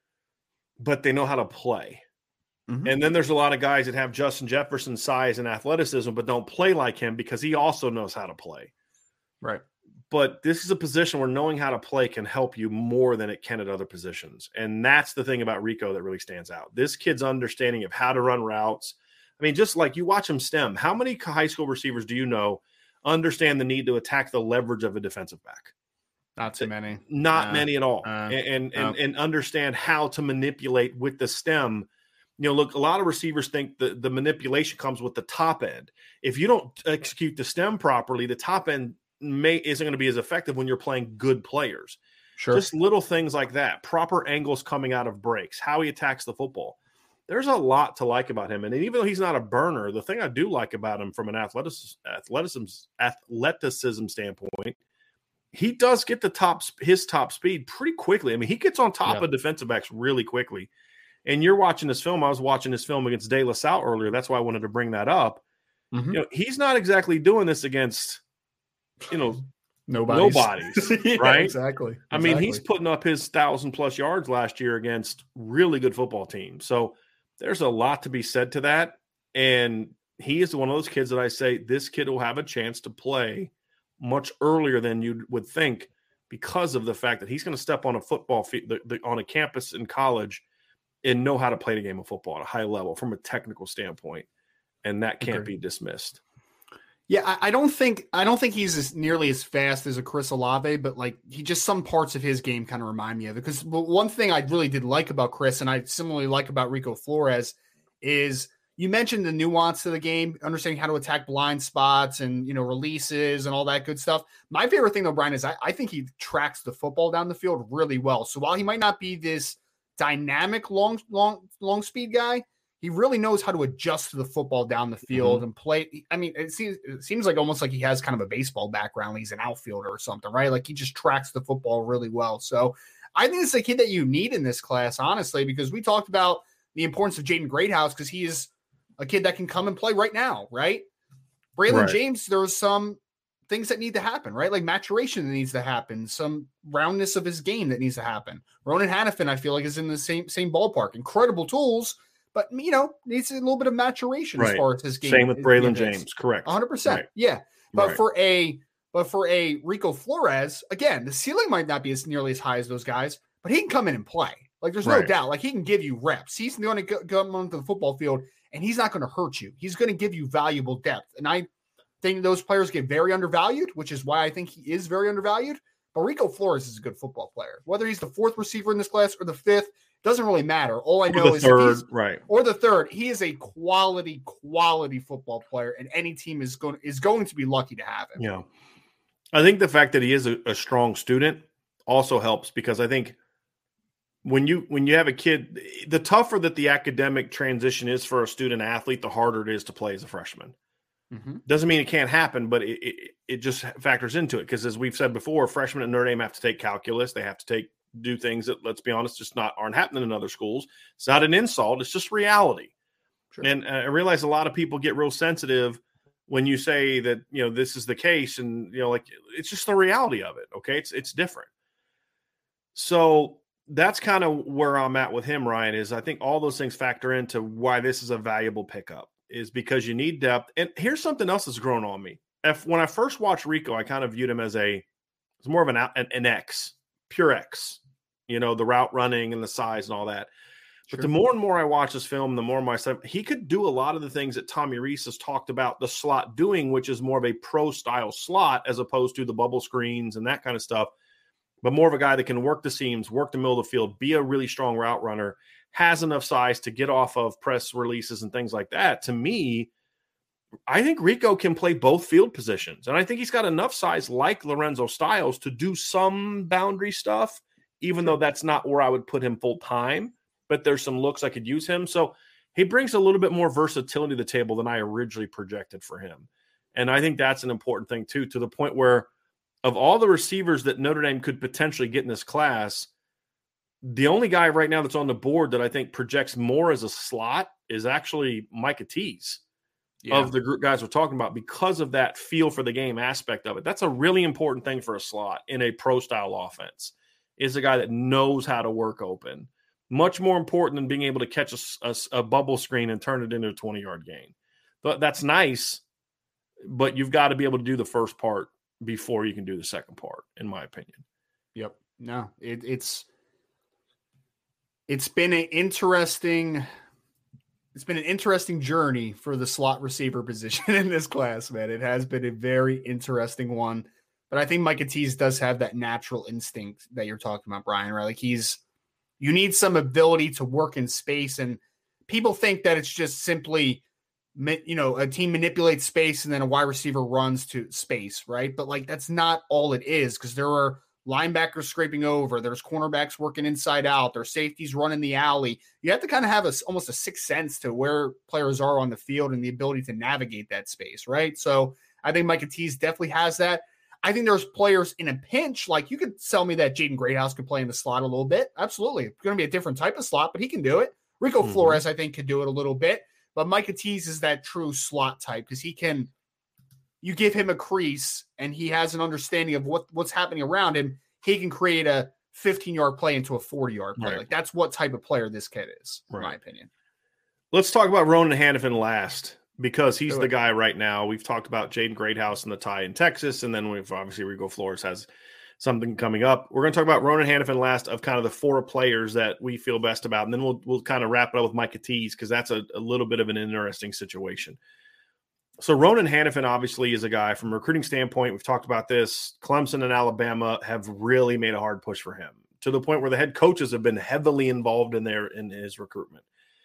but they know how to play. Mm-hmm. And then there's a lot of guys that have Justin Jefferson's size and athleticism, but don't play like him because he also knows how to play. Right. But this is a position where knowing how to play can help you more than it can at other positions. And that's the thing about Rico that really stands out. This kid's understanding of how to run routes. I mean, just like you watch him stem, how many high school receivers do you know understand the need to attack the leverage of a defensive back? Not too many. Not uh, many at all. Uh, and and, uh, and and understand how to manipulate with the stem. You know, look, a lot of receivers think the, the manipulation comes with the top end. If you don't execute the stem properly, the top end may isn't going to be as effective when you're playing good players. Sure. Just little things like that. Proper angles coming out of breaks, how he attacks the football. There's a lot to like about him. And even though he's not a burner, the thing I do like about him from an athleticism, athleticism, athleticism standpoint, he does get the top his top speed pretty quickly. I mean, he gets on top yeah. of defensive backs really quickly. And you're watching this film. I was watching this film against De La Salle earlier. That's why I wanted to bring that up. Mm-hmm. You know, he's not exactly doing this against, you know, Nobody's. nobodies, yeah, right? Exactly. I mean, he's putting up his thousand plus yards last year against really good football teams. So there's a lot to be said to that. And he is one of those kids that I say this kid will have a chance to play much earlier than you would think because of the fact that he's going to step on a football field, the, the, on a campus in college and know how to play the game of football at a high level from a technical standpoint. And that can't Agreed. be dismissed. Yeah, I, I don't think I don't think he's as nearly as fast as a Chris Olave, but like he just some parts of his game kind of remind me of it. Because one thing I really did like about Chris, and I similarly like about Rico Flores, is you mentioned the nuance to the game, understanding how to attack blind spots and you know releases and all that good stuff. My favorite thing though, Brian, is I, I think he tracks the football down the field really well. So while he might not be this dynamic long long long speed guy, he really knows how to adjust to the football down the field mm-hmm. and play. I mean, it seems it seems like almost like he has kind of a baseball background. He's an outfielder or something, right? Like he just tracks the football really well. So I think it's a kid that you need in this class, honestly, because we talked about the importance of Jaden Greathouse because he is a kid that can come and play right now, right? Braylon right. James, there's some things that need to happen, right? Like maturation that needs to happen, some roundness of his game that needs to happen. Ronan Hannafin, I feel like, is in the same same ballpark. Incredible tools, but, you know, needs a little bit of maturation right. as far as his game. Same with Braylon James, correct. one hundred percent, right. yeah. But right. for a but for a Rico Flores, again, the ceiling might not be as nearly as high as those guys, but he can come in and play. Like, there's no right. doubt. Like, he can give you reps. He's going to go, go onto the football field, and he's not going to hurt you. He's going to give you valuable depth. And I think those players get very undervalued, which is why I think he is very undervalued. But Rico Flores is a good football player. Whether he's the fourth receiver in this class or the fifth, doesn't really matter. All I know is third, he's, right. or the third, he is a quality, quality football player, and any team is going is going to be lucky to have him. Yeah. I think the fact that he is a, a strong student also helps because I think when you when you have a kid, the tougher that the academic transition is for a student athlete, the harder it is to play as a freshman. Mm-hmm. Doesn't mean it can't happen, but it, it, it just factors into it because, as we've said before, freshmen at Notre Dame have to take calculus. They have to take do things that, let's be honest, just not aren't happening in other schools. It's not an insult. It's just reality. Sure. And uh, I realize a lot of people get real sensitive when you say that, you know, this is the case and, you know, like it's just the reality of it. Okay. It's, it's different. So that's kind of where I'm at with him, Ryan, is I think all those things factor into why this is a valuable pickup is because you need depth. And here's something else that's grown on me. If, when I first watched Rico, I kind of viewed him as a, it's more of an, an, an X, pure X. You know, the route running and the size and all that. But sure. the more and more I watch this film, the more myself, he could do a lot of the things that Tommy Rees has talked about the slot doing, which is more of a pro style slot as opposed to the bubble screens and that kind of stuff. But more of a guy that can work the seams, work the middle of the field, be a really strong route runner, has enough size to get off of press releases and things like that. To me, I think Rico can play both field positions. And I think he's got enough size like Lorenzo Styles to do some boundary stuff, even though that's not where I would put him full time, but there's some looks I could use him. So he brings a little bit more versatility to the table than I originally projected for him. And I think that's an important thing too, to the point where of all the receivers that Notre Dame could potentially get in this class, the only guy right now that's on the board that I think projects more as a slot is actually Micah Tease yeah. of the group guys we're talking about because of that feel for the game aspect of it. That's a really important thing for a slot in a pro style offense. is a guy that knows how to work open. Much more important than being able to catch a, a, a bubble screen and turn it into a twenty-yard gain. But that's nice, but you've got to be able to do the first part before you can do the second part, in my opinion. Yep. No, it, it's it's been an interesting it's been an interesting journey for the slot receiver position in this class, man. It has been a very interesting one. But I think Micah Tease does have that natural instinct that you're talking about, Brian, right? Like he's you need some ability to work in space, and people think that it's just simply, you know, a team manipulates space and then a wide receiver runs to space, right? But like that's not all it is, because there are linebackers scraping over, there's cornerbacks working inside out, there's safeties running the alley. You have to kind of have a, almost a sixth sense to where players are on the field and the ability to navigate that space, right? So I think Micah Tease definitely has that. I think there's players in a pinch, like you could tell me that Jaden Greathouse could play in the slot a little bit. Absolutely. It's going to be a different type of slot, but he can do it. Rico mm-hmm. Flores, I think, could do it a little bit. But Micah Tease is that true slot type because he can – you give him a crease and he has an understanding of what, what's happening around him. He can create a fifteen-yard play into a forty-yard play. Right. Like that's what type of player this kid is, right. in my opinion. Let's talk about Ronan Hannafin last, because he's the guy right now. We've talked about Jaden Greathouse and the tie in Texas, and then we've obviously Rico Flores has something coming up. We're going to talk about Ronan Hannafin last of kind of the four players that we feel best about, and then we'll we'll kind of wrap it up with Micah Tease because that's a, a little bit of an interesting situation. So Ronan Hannafin obviously is a guy from a recruiting standpoint. We've talked about this. Clemson and Alabama have really made a hard push for him to the point where the head coaches have been heavily involved in their in his recruitment.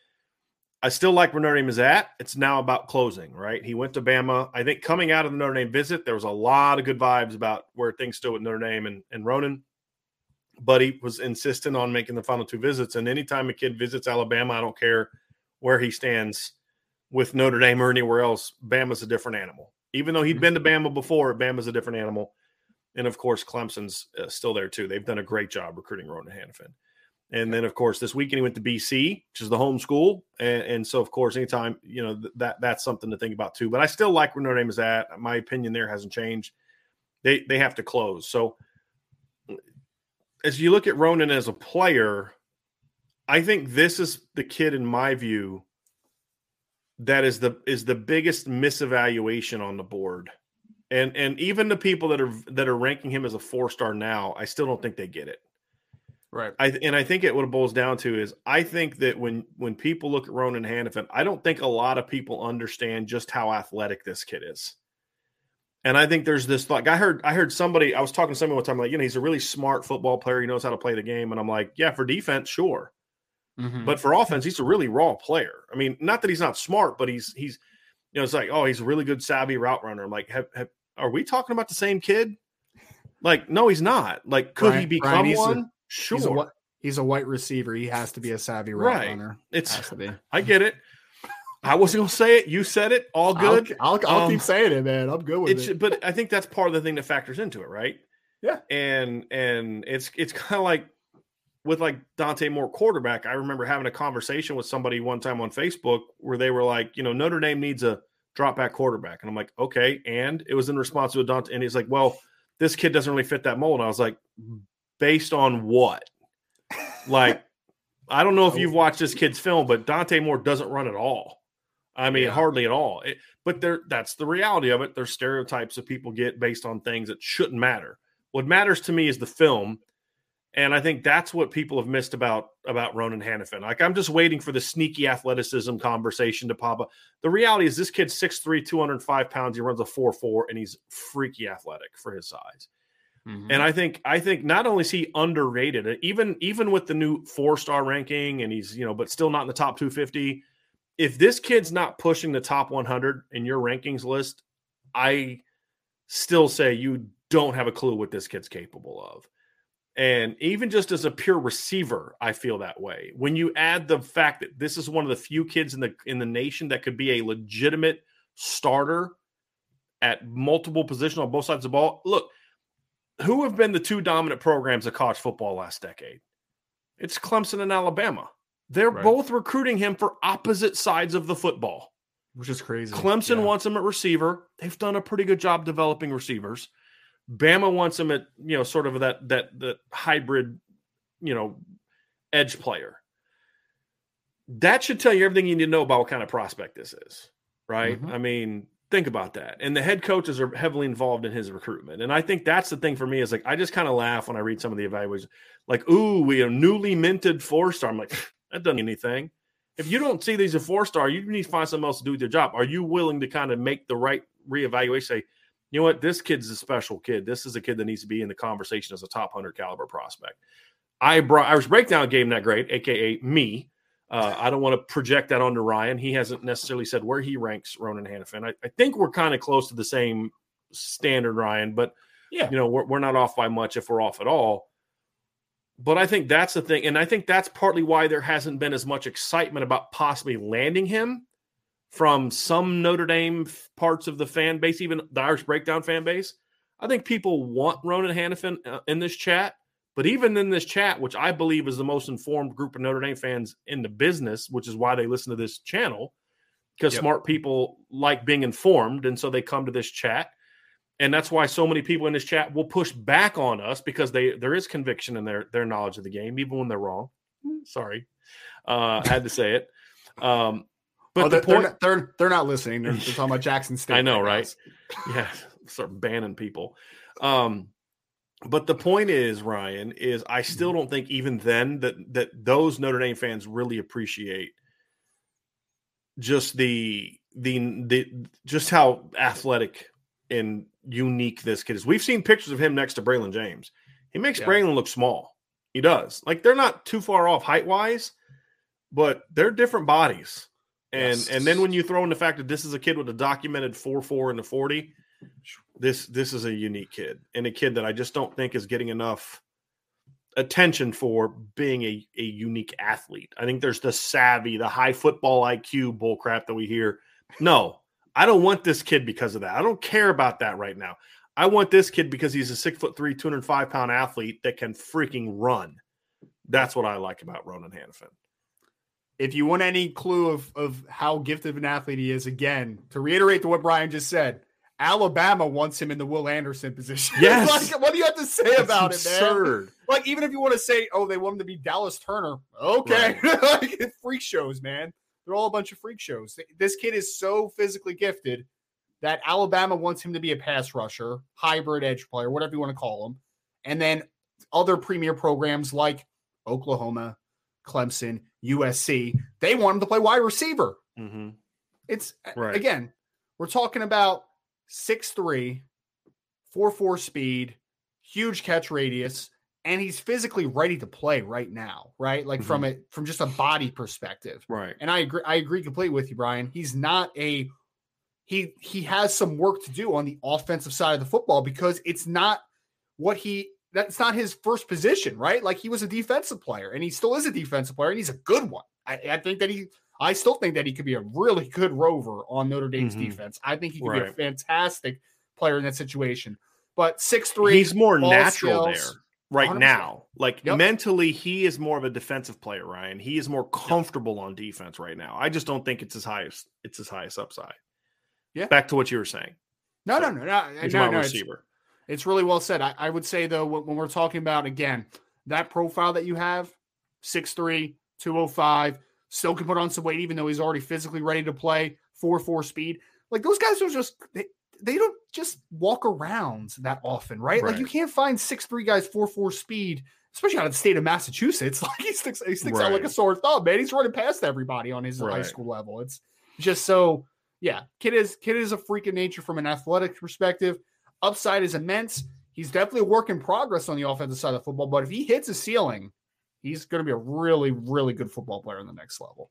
I still like where Notre Dame is at. It's now about closing, right? He went to Bama. I think coming out of the Notre Dame visit, there was a lot of good vibes about where things stood with Notre Dame and, and Ronan. But he was insistent on making the final two visits. And anytime a kid visits Alabama, I don't care where he stands with Notre Dame or anywhere else, Bama's a different animal. Even though he'd been to Bama before, Bama's a different animal. And, of course, Clemson's uh, still there, too. They've done a great job recruiting Ronan Hannafin. And then, of course, this weekend he went to B C, which is the home school. And, and so, of course, anytime, you know, th- that that's something to think about, too. But I still like where Notre Dame is at. My opinion there hasn't changed. They they have to close. So as you look at Ronan as a player, I think this is the kid, in my view, that is the is the biggest misevaluation on the board. And and even the people that are that are ranking him as a four-star now, I still don't think they get it. Right. I and I think it what it boils down to is I think that when when people look at Ronan Hannafin, I don't think a lot of people understand just how athletic this kid is. And I think there's this like I heard I heard somebody I was talking to somebody one time like, you know, he's a really smart football player, he knows how to play the game, and I'm like, yeah, for defense, sure. Mm-hmm. But for offense, he's a really raw player. I mean, not that he's not smart, but he's he's you know, it's like, oh, he's a really good savvy route runner. I'm like, have, have, are we talking about the same kid? Like, no, he's not. Like, could Brian, he become Brian, one? A, sure. He's a, he's a white receiver. He has to be a savvy route right. runner. It's has to be. I get it. I wasn't gonna say it. You said it. All good. I'll, I'll, I'll um, keep saying it, man. I'm good with it's, it. But I think that's part of the thing that factors into it, right? Yeah. And and it's it's kind of like with like Dante Moore quarterback. I remember having a conversation with somebody one time on Facebook where they were like, you know, Notre Dame needs a drop back quarterback. And I'm like, okay. And it was in response to Dante. And he's like, well, this kid doesn't really fit that mold. And I was like, based on what? Like, I don't know if you've watched this kid's film, but Dante Moore doesn't run at all. I mean, yeah. hardly at all. It, but there, that's the reality of it. There's stereotypes that people get based on things that shouldn't matter. What matters to me is the film. And I think that's what people have missed about, about Ronan Hannafin. Like, I'm just waiting for the sneaky athleticism conversation to pop up. The reality is this kid's six three, two hundred five pounds. He runs a four four, and he's freaky athletic for his size. Mm-hmm. And I think I think not only is he underrated, even, even with the new four-star ranking, and he's, you know, but still not in the top two fifty, if this kid's not pushing the top one hundred in your rankings list, I still say you don't have a clue what this kid's capable of. And even just as a pure receiver, I feel that way. When you add the fact that this is one of the few kids in the in the nation that could be a legitimate starter at multiple positions on both sides of the ball. Look, who have been the two dominant programs of college football last decade? It's Clemson and Alabama. They're right. both recruiting him for opposite sides of the football. Which is crazy. Clemson yeah. wants him at receiver. They've done a pretty good job developing receivers. Bama wants him at, you know, sort of that that that hybrid, you know, edge player. That should tell you everything you need to know about what kind of prospect this is, right? Mm-hmm. I mean, think about that. And the head coaches are heavily involved in his recruitment. And I think that's the thing for me is like, I just kind of laugh when I read some of the evaluations. Like, ooh, we have newly minted four-star. I'm like, that doesn't mean anything. If you don't see these as a four-star, you need to find something else to do with your job. Are you willing to kind of make the right reevaluation? Say, you know what, this kid's a special kid. This is a kid that needs to be in the conversation as a top one hundred caliber prospect. I brought Irish Breakdown gave him that grade, a k a me. Uh, I don't want to project that onto Ryan. He hasn't necessarily said where he ranks Ronan Hannafin. I, I think we're kind of close to the same standard, Ryan, but yeah, you know, we're, we're not off by much if we're off at all. But I think that's the thing. And I think that's partly why there hasn't been as much excitement about possibly landing him from some Notre Dame parts of the fan base, even the Irish Breakdown fan base. I think people want Ronan Hannafin uh, in this chat. But even in this chat, which I believe is the most informed group of Notre Dame fans in the business, which is why they listen to this channel, because yep. smart people like being informed, and so they come to this chat. And that's why so many people in this chat will push back on us because they there is conviction in their, their knowledge of the game, even when they're wrong. Sorry. Uh, I had to say it. Um, but oh, the they're, point, they're, they're, they're not listening. They're, they're talking about Jackson State. I know, right? Yeah, start banning people. Um But the point is, Ryan, is I still don't think even then that that those Notre Dame fans really appreciate just the the the just how athletic and unique this kid is. We've seen pictures of him next to Braylon James. He makes yeah. Braylon look small. He does. Like they're not too far off height wise, but they're different bodies. And yes. and then when you throw in the fact that this is a kid with a documented four four and a forty. This this is a unique kid and a kid that I just don't think is getting enough attention for being a, a unique athlete. I think there's the savvy, the high football I Q bullcrap that we hear. No, I don't want this kid because of that. I don't care about that right now. I want this kid because he's a six foot three, two hundred five pound athlete that can freaking run. That's what I like about Ronan Hannafin. If you want any clue of, of how gifted of an athlete he is, again, to reiterate to what Brian just said, Alabama wants him in the Will Anderson position. Yes. Like, what do you have to say That's about absurd. it, man? Like, even if you want to say, oh, they want him to be Dallas Turner. Okay. Right. Like, freak shows, man. They're all a bunch of freak shows. This kid is so physically gifted that Alabama wants him to be a pass rusher, hybrid edge player, whatever you want to call him. And then other premier programs like Oklahoma, Clemson, U S C, they want him to play wide receiver. Mm-hmm. It's, right. again, we're talking about six three, four four speed, huge catch radius, and he's physically ready to play right now, right? Like mm-hmm. from a from just a body perspective. Right. And I agree I agree completely with you, Brian. He's not a he he has some work to do on the offensive side of the football because it's not what he that's not his first position, right? Like he was a defensive player and he still is a defensive player and he's a good one. I, I think that he I still think that he could be a really good rover on Notre Dame's mm-hmm. defense. I think he could right. be a fantastic player in that situation. But six three, he's more natural skills, there right one hundred percent now. Like yep. mentally, he is more of a defensive player, Ryan. He is more comfortable yep. on defense right now. I just don't think it's his highest. It's his highest upside. Yeah. Back to what you were saying. No, so, no, no, no. He's no, my no receiver. It's, it's really well said. I, I would say though, when, when we're talking about again that profile that you have, six three, two oh five. Still can put on some weight, even though he's already physically ready to play, four four speed. Like those guys are just, they, they don't just walk around that often, right? right? Like you can't find six three guys, four four speed, especially out of the state of Massachusetts. Like he sticks, he sticks right. out like a sore thumb, man. He's running past everybody on his right. high school level. It's just so, yeah, kid is, kid is a freak of nature from an athletic perspective. Upside is immense. He's definitely a work in progress on the offensive side of football, but if he hits a ceiling, he's going to be a really, really good football player on the next level.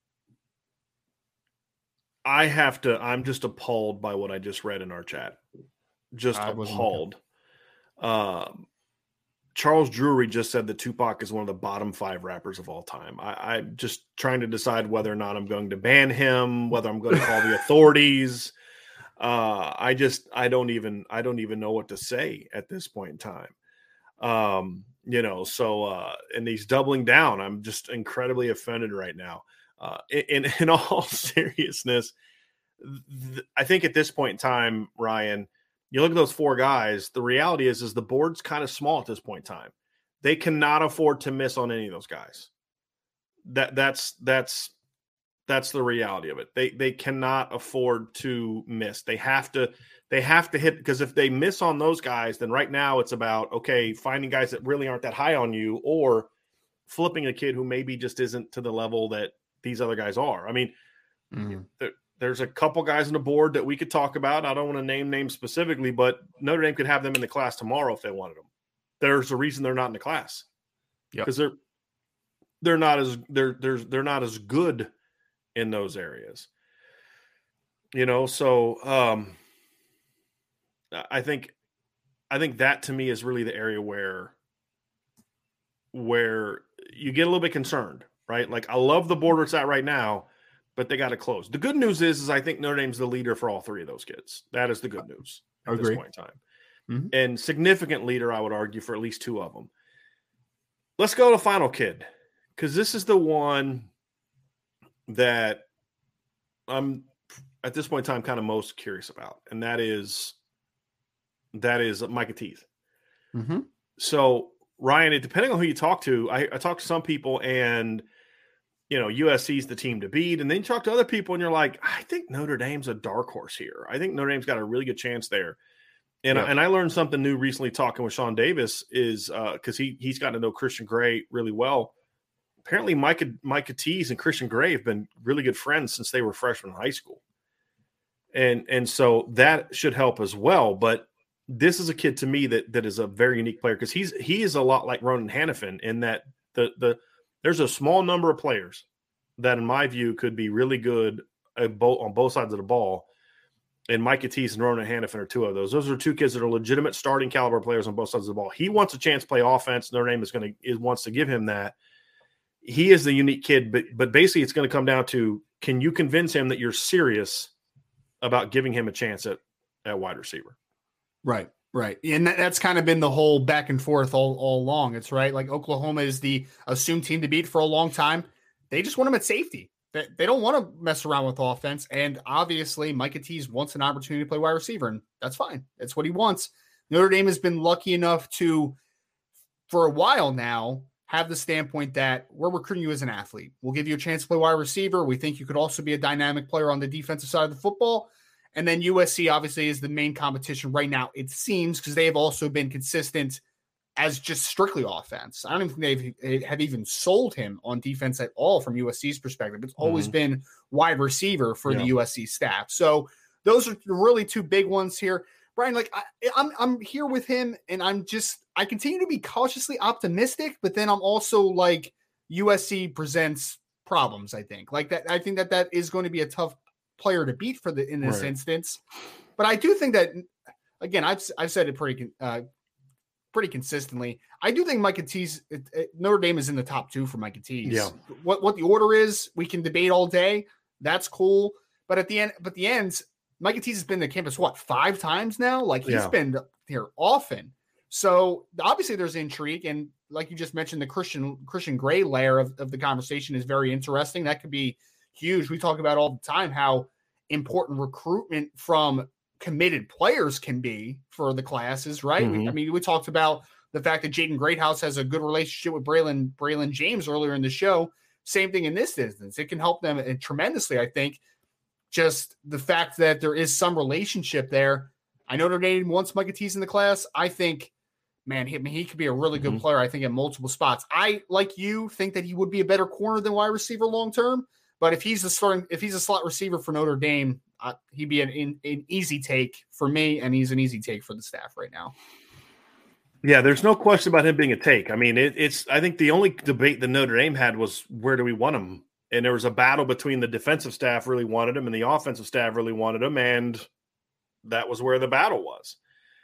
I have to, I'm just appalled by what I just read in our chat. Just I appalled. Um, Charles Drury just said that Tupac is one of the bottom five rappers of all time. I, I'm just trying to decide whether or not I'm going to ban him, whether I'm going to call the authorities. Uh, I just, I don't even, I don't even know what to say at this point in time. Um, You know, so, uh, and he's doubling down. I'm just incredibly offended right now. Uh, in, in all seriousness, th- I think at this point in time, Ryan, You look at those four guys, the reality is, is the board's kind of small at this point in time. They cannot afford to miss on any of those guys. That that's that's that's the reality of it. They they cannot afford to miss. They have to they have to hit, because if they miss on those guys, then right now it's about, okay, finding guys that really aren't that high on you, or flipping a kid who maybe just isn't to the level that these other guys are. I mean, mm-hmm. there, there's a couple guys on the board that we could talk about. I don't want to name names specifically, but Notre Dame could have them in the class tomorrow if they wanted them. There's a reason they're not in the class, because yep. they're they're not as they're they're they're not as good in those areas, you know. So um, I think I think that to me is really the area where where you get a little bit concerned, right? Like, I love the board it's at right now, but they got to close. The good news is, is I think Notre Dame's the leader for all three of those kids. That is the good news at this point in time. Mm-hmm. And significant leader, I would argue, for at least two of them. Let's go to final kid, because this is the one that I'm at this point in time kind of most curious about, and that is that is Micah Tease. Mm-hmm. So, Ryan, depending on who you talk to, I, I talk to some people, and you know, U S C's the team to beat, and then you talk to other people, and you're like, I think Notre Dame's a dark horse here. I think Notre Dame's got a really good chance there. And, yeah. I, and I learned something new recently talking with Sean Davis, is because uh, he, he's gotten to know Christian Gray really well. Apparently, Micah, Micah Tease and Christian Gray have been really good friends since they were freshmen in high school. And, and so that should help as well. But this is a kid to me that that is a very unique player, because he's he is a lot like Ronan Hannafin in that the the there's a small number of players that, in my view, could be really good at both, on both sides of the ball. And Micah Tease and Ronan Hannafin are two of those. Those are two kids that are legitimate starting caliber players on both sides of the ball. He wants a chance to play offense. Notre Dame is going to is wants to give him that. He is the unique kid, but but basically it's going to come down to, can you convince him that you're serious about giving him a chance at, at wide receiver? Right, right. And that, that's kind of been the whole back and forth all, all along. It's right. Like, Oklahoma is the assumed team to beat for a long time. They just want him at safety. They, they don't want to mess around with offense. And obviously, Micah Tease wants an opportunity to play wide receiver, and that's fine. That's what he wants. Notre Dame has been lucky enough to, for a while now, have the standpoint that we're recruiting you as an athlete. We'll give you a chance to play wide receiver. We think you could also be a dynamic player on the defensive side of the football. And then U S C obviously is the main competition right now, it seems, because they have also been consistent as just strictly offense. I don't even think they have even sold him on defense at all from U S C's perspective. It's always mm-hmm. been wide receiver for yeah. the U S C staff. So those are really two big ones here. Brian, like I, I'm, I'm here with him, and I'm just, I continue to be cautiously optimistic, but then I'm also like, U S C presents problems. I think like that. I think that that is going to be a tough player to beat for the in this right. instance, but I do think that, again, I've I've said it pretty uh, pretty consistently. I do think Micah Tease, it, it, Notre Dame is in the top two for Micah Tease. Yeah. What what the order is, we can debate all day. That's cool, but at the end, but the ends, Micah Tease has been to campus what five times now. Like he's yeah. been here often. So obviously there's intrigue, and like you just mentioned, the Christian Christian Gray layer of, of the conversation is very interesting. That could be huge. We talk about all the time how important recruitment from committed players can be for the classes, right? Mm-hmm. I mean, we talked about the fact that Jaden Greathouse has a good relationship with Braylon, Braylon James earlier in the show. Same thing in this instance. It can help them tremendously, I think. Just the fact that there is some relationship there. I know Notre Dame wants Micah Tease in the class. I think, man, he, I mean, he could be a really good mm-hmm. player, I think, at multiple spots. I, like you, think that he would be a better corner than wide receiver long-term. But if he's a starting, if he's a slot receiver for Notre Dame, uh, he'd be an, an, an easy take for me, and he's an easy take for the staff right now. Yeah, there's no question about him being a take. I mean, it, it's. I think the only debate that Notre Dame had was, where do we want him? And there was a battle between the defensive staff really wanted him and the offensive staff really wanted him, and that was where the battle was.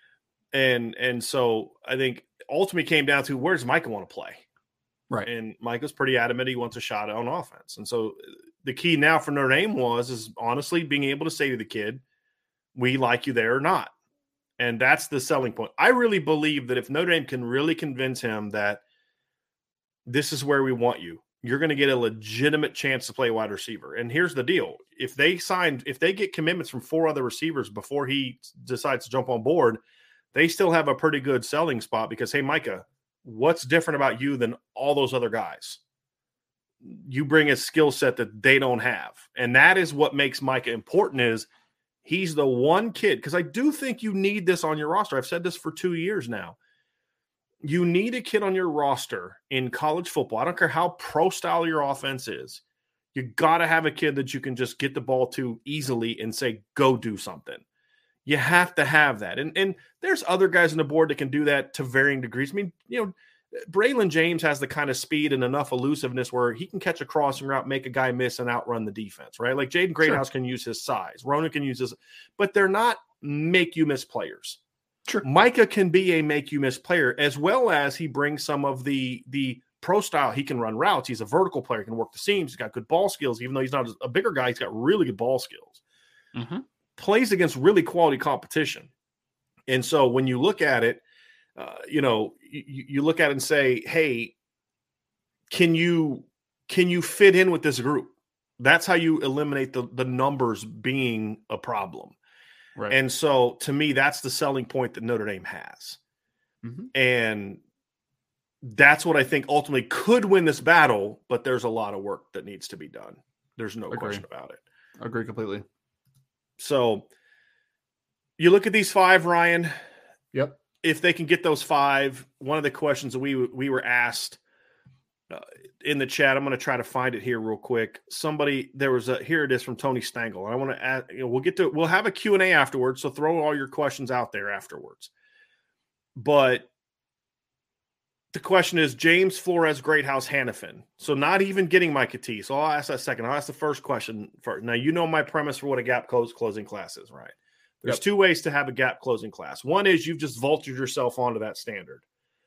And and so I think ultimately came down to, where does Micah want to play? Right. And Micah's pretty adamant he wants a shot on offense. And so the key now for Notre Dame was, is honestly being able to say to the kid, we like you there or not. And that's the selling point. I really believe that if Notre Dame can really convince him that this is where we want you, you're going to get a legitimate chance to play wide receiver. And here's the deal. If they signed, if they get commitments from four other receivers before he decides to jump on board, they still have a pretty good selling spot because, hey, Micah, what's different about you than all those other guys? You bring a skill set that they don't have. And that is what makes Micah important is he's the one kid, because I do think you need this on your roster. I've said this for two years now. You need a kid on your roster in college football. I don't care how pro style your offense is. You got to have a kid that you can just get the ball to easily and say, go do something. You have to have that. And, and there's other guys on the board that can do that to varying degrees. I mean, you know, Braylon James has the kind of speed and enough elusiveness where he can catch a crossing route, make a guy miss, and outrun the defense, right? Like Jaden Greathouse sure. can use his size. Ronan can use his, but they're not make you miss players. Sure. Micah can be a make you miss player, as well as he brings some of the the pro style. He can run routes. He's a vertical player. He can work the seams. He's got good ball skills. Even though he's not a bigger guy, he's got really good ball skills. Mm-hmm. Plays against really quality competition. And so when you look at it, uh, you know, you, you look at it and say, hey, can you can you fit in with this group? That's how you eliminate the, the numbers being a problem. Right. And so to me, that's the selling point that Notre Dame has. Mm-hmm. And that's what I think ultimately could win this battle, but there's a lot of work that needs to be done. There's no Agree. question about it. I agree completely. So you look at these five, Ryan. Yep. If they can get those five, one of the questions that we we were asked uh, in the chat, I'm going to try to find it here real quick. Somebody, there was a, here it is from Tony Stengel. And I want to add, you know, we'll get to, we'll have a Q and A afterwards. So throw all your questions out there afterwards. But the question is James Flores, Greathouse, Hannafin. So not even getting Micah T. So I'll ask that second. I'll ask the first question first. Now, you know my premise for what a gap close closing class is, right? There's yep. two ways to have a gap closing class. One is you've just vaulted yourself onto that standard.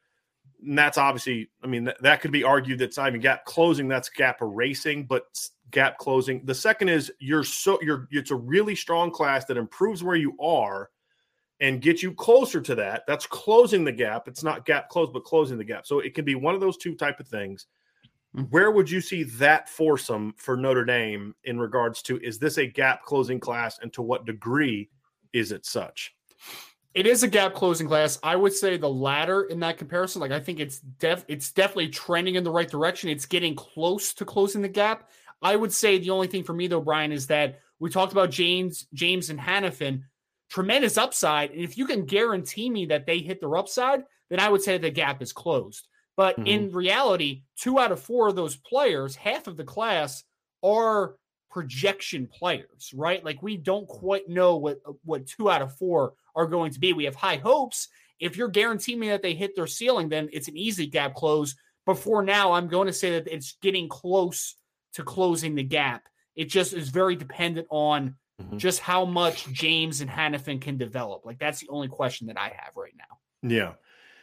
And that's obviously, I mean, th- that could be argued that's not even gap closing, that's gap erasing, but gap closing. The second is you're so you're it's a really strong class that improves where you are and gets you closer to that. That's closing the gap. It's not gap close, but closing the gap. So it can be one of those two type of things. Mm-hmm. Where would you see that foursome for Notre Dame in regards to, is this a gap closing class, and to what degree is it such? It is a gap closing class. I would say the latter in that comparison. Like, I think it's def it's definitely trending in the right direction. It's getting close to closing the gap. I would say the only thing for me though, Brian, is that we talked about James, James and Hannafin, tremendous upside. And if you can guarantee me that they hit their upside, then I would say the gap is closed. But mm-hmm. in reality, two out of four of those players, half of the class, are projection players, right? Like, we don't quite know what, what two out of four are going to be. We have high hopes. If you're guaranteeing me that they hit their ceiling, then it's an easy gap close. But for now, I'm going to say that it's getting close to closing the gap. It just is very dependent on mm-hmm. just how much James and Hannafin can develop. Like, that's the only question that I have right now. Yeah.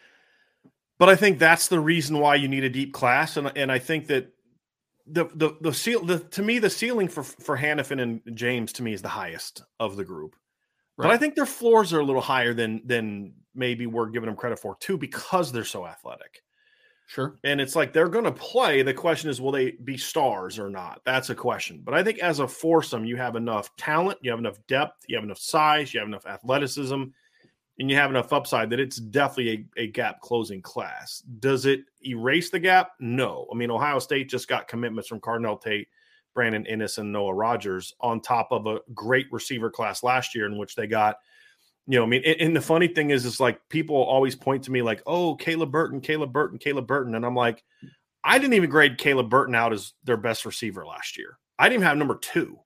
But I think that's the reason why you need a deep class. And, and I think that the, the, the seal, the, to me, the ceiling for, for Hannafin and James to me is the highest of the group. Right. But I think their floors are a little higher than, than maybe we're giving them credit for too, because they're so athletic. Sure. And it's like, they're going to play. The question is, will they be stars or not? That's a question. But I think as a foursome, you have enough talent, you have enough depth, you have enough size, you have enough athleticism, and you have enough upside that it's definitely a, a gap closing class. Does it erase the gap? No. I mean, Ohio State just got commitments from Cardinal Tate, Brandon Inniss, and Noah Rogers on top of a great receiver class last year in which they got, you know, I mean, and, and the funny thing is, is like, people always point to me like, oh, Caleb Burton, Caleb Burton, Caleb Burton. And I'm like, I didn't even grade Caleb Burton out as their best receiver last year. I didn't even have number two.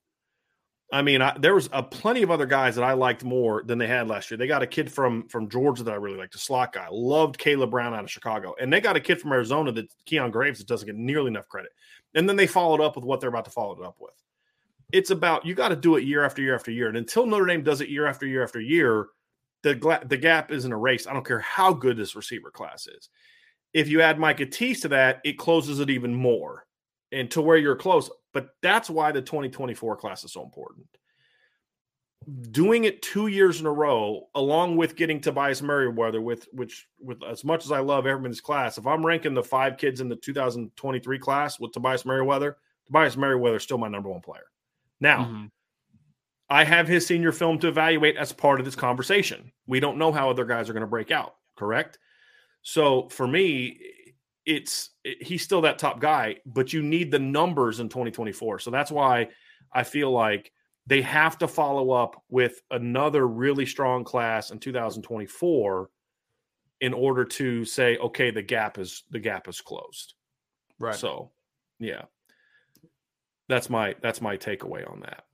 I mean, I, there was a plenty of other guys that I liked more than they had last year. They got a kid from, from Georgia that I really liked, a slot guy. Loved Caleb Brown out of Chicago. And they got a kid from Arizona, that Keon Graves, that doesn't get nearly enough credit. And then they followed up with what they're about to follow it up with. It's about, you got to do it year after year after year. And until Notre Dame does it year after year after year, the, gla- the gap isn't erased. I don't care how good this receiver class is. If you add Micah Tease to that, it closes it even more, and to where you're close. But that's why the twenty twenty-four class is so important. doing it two years in a row, along with getting Tobias Merriweather, with which, with as much as I love everyone's class, if I'm ranking the five kids in the two thousand twenty-three class with Tobias Merriweather, Tobias Merriweather is still my number one player. Now, mm-hmm. I have his senior film to evaluate as part of this conversation. We don't know how other guys are going to break out, correct? So for me, it's it, he's still that top guy, but you need the numbers in twenty twenty-four. So that's why I feel like they have to follow up with another really strong class in two thousand twenty-four in order to say, okay, the gap is the gap is closed. Right. So, yeah, that's my that's my takeaway on that.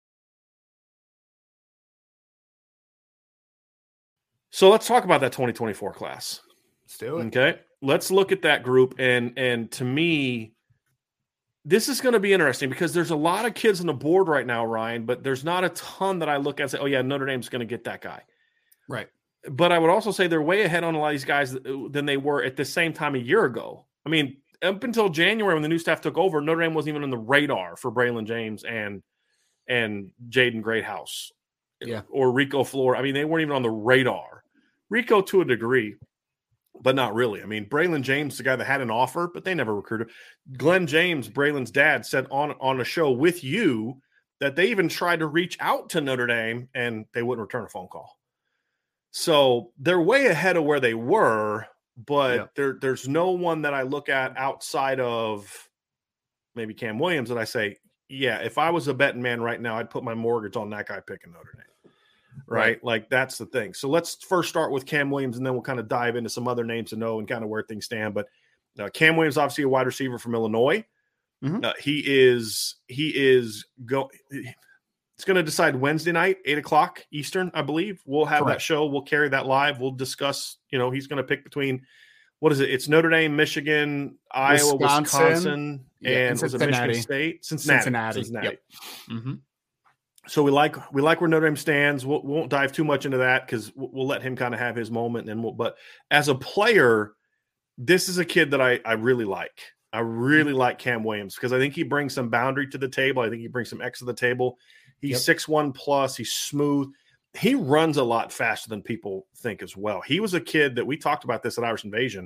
So let's talk about that twenty twenty-four class. Let's do it. Okay, let's look at that group, and and to me, this is going to be interesting because there's a lot of kids on the board right now, Ryan, but there's not a ton that I look at and say, oh, yeah, Notre Dame's going to get that guy. Right. But I would also say they're way ahead on a lot of these guys than they were at the same time a year ago. I mean, up until January when the new staff took over, Notre Dame wasn't even on the radar for Braylon James and and Jaden Greathouse yeah. or Rico Flores. I mean, they weren't even on the radar. Rico to a degree, but not really. I mean, Braylon James, the guy that had an offer, but they never recruited. Glenn James, Braylon's dad, said on, on a show with you that they even tried to reach out to Notre Dame and they wouldn't return a phone call. So they're way ahead of where they were, but yeah. there, there's no one that I look at outside of maybe Cam Williams that I say, yeah, if I was a betting man right now, I'd put my mortgage on that guy picking Notre Dame. Right? right. Like that's the thing. So let's first start with Cam Williams and then we'll kind of dive into some other names to know and kind of where things stand. But uh, Cam Williams, obviously a wide receiver from Illinois. Mm-hmm. Uh, he is, he is go. It's going to decide Wednesday night, eight o'clock Eastern, I believe. We'll have Correct. that show. We'll carry that live. We'll discuss, you know, he's going to pick between, what is it? It's Notre Dame, Michigan, Iowa, Wisconsin, Wisconsin yeah, and, and was it Michigan State? Cincinnati. Cincinnati. Cincinnati. Yep. Mm-hmm. So we like we like where Notre Dame stands. We'll, we won't dive too much into that because we'll, we'll let him kind of have his moment. And we'll, but as a player, this is a kid that I, I really like. I really like Cam Williams because I think he brings some boundary to the table. I think he brings some X to the table. He's yep. six one plus. He's smooth. He runs a lot faster than people think as well. He was a kid that we talked about this at Irish Invasion.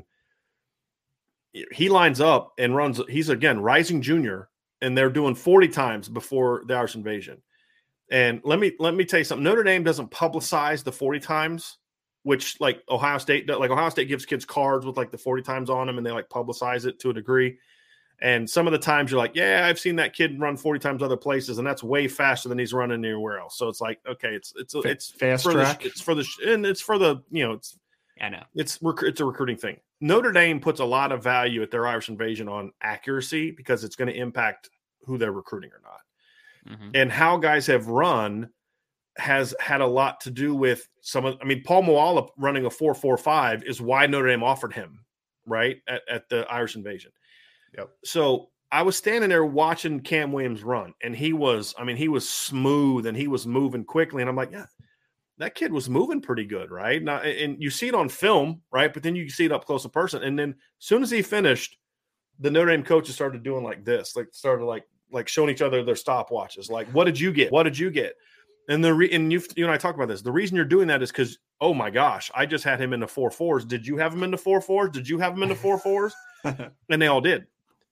He lines up and runs. He's, again, rising junior, and they're doing forty times before the Irish Invasion. And let me let me tell you something. Notre Dame doesn't publicize the forty times, which like Ohio State does. Like Ohio State gives kids cards with like the forty times on them, and they like publicize it to a degree. And some of the times you're like, yeah, I've seen that kid run forty times other places, and that's way faster than he's running anywhere else. So it's like, okay, it's it's it's fast for track. The, it's for the and it's for the you know it's I know it's it's a recruiting thing. Notre Dame puts a lot of value at their Irish Invasion on accuracy because it's going to impact who they're recruiting or not. Mm-hmm. And how guys have run has had a lot to do with some of, I mean, Paul Moala running a four four five is why Notre Dame offered him, right, at, at the Irish Invasion. Yep. So I was standing there watching Cam Williams run, and he was, I mean, he was smooth and he was moving quickly. And I'm like, yeah, that kid was moving pretty good, right? Now, and you see it on film, right? But then you see it up close in person. And then as soon as he finished, the Notre Dame coaches started doing like this, like started like, like showing each other their stopwatches. Like, what did you get? What did you get? And the re- and you you and I talk about this. The reason you're doing that is because, oh my gosh, I just had him in the four fours. Did you have him in the four fours? Did you have him in the four fours? And they all did.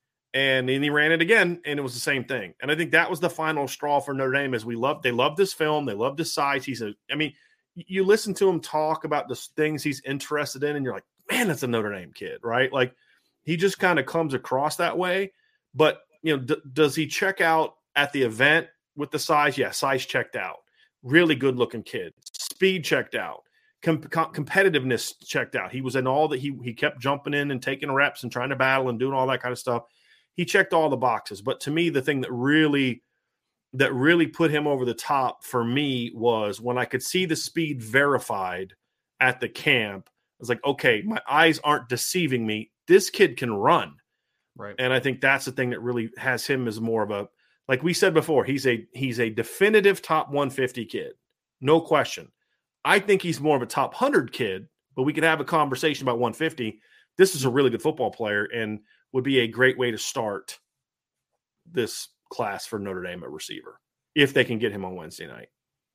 And then he ran it again, and it was the same thing. And I think that was the final straw for Notre Dame. Is we love they loved his film, they loved his size. He's a, I mean, you listen to him talk about the things he's interested in, and you're like, man, that's a Notre Dame kid, right? Like he just kind of comes across that way, but. You know, d- does he check out at the event with the size? Yeah, size checked out. Really good looking kid. Speed checked out. Com- com- competitiveness checked out. He was in all that he he kept jumping in and taking reps and trying to battle and doing all that kind of stuff. He checked all the boxes. But to me, the thing that really that really put him over the top for me was when I could see the speed verified at the camp. I was like, okay, my eyes aren't deceiving me. This kid can run. Right. And I think that's the thing that really has him as more of a, like we said before, he's a he's a definitive top one fifty kid. No question. I think he's more of a top one hundred kid, but we could have a conversation about one fifty. This is a really good football player and would be a great way to start this class for Notre Dame at receiver if they can get him on Wednesday night.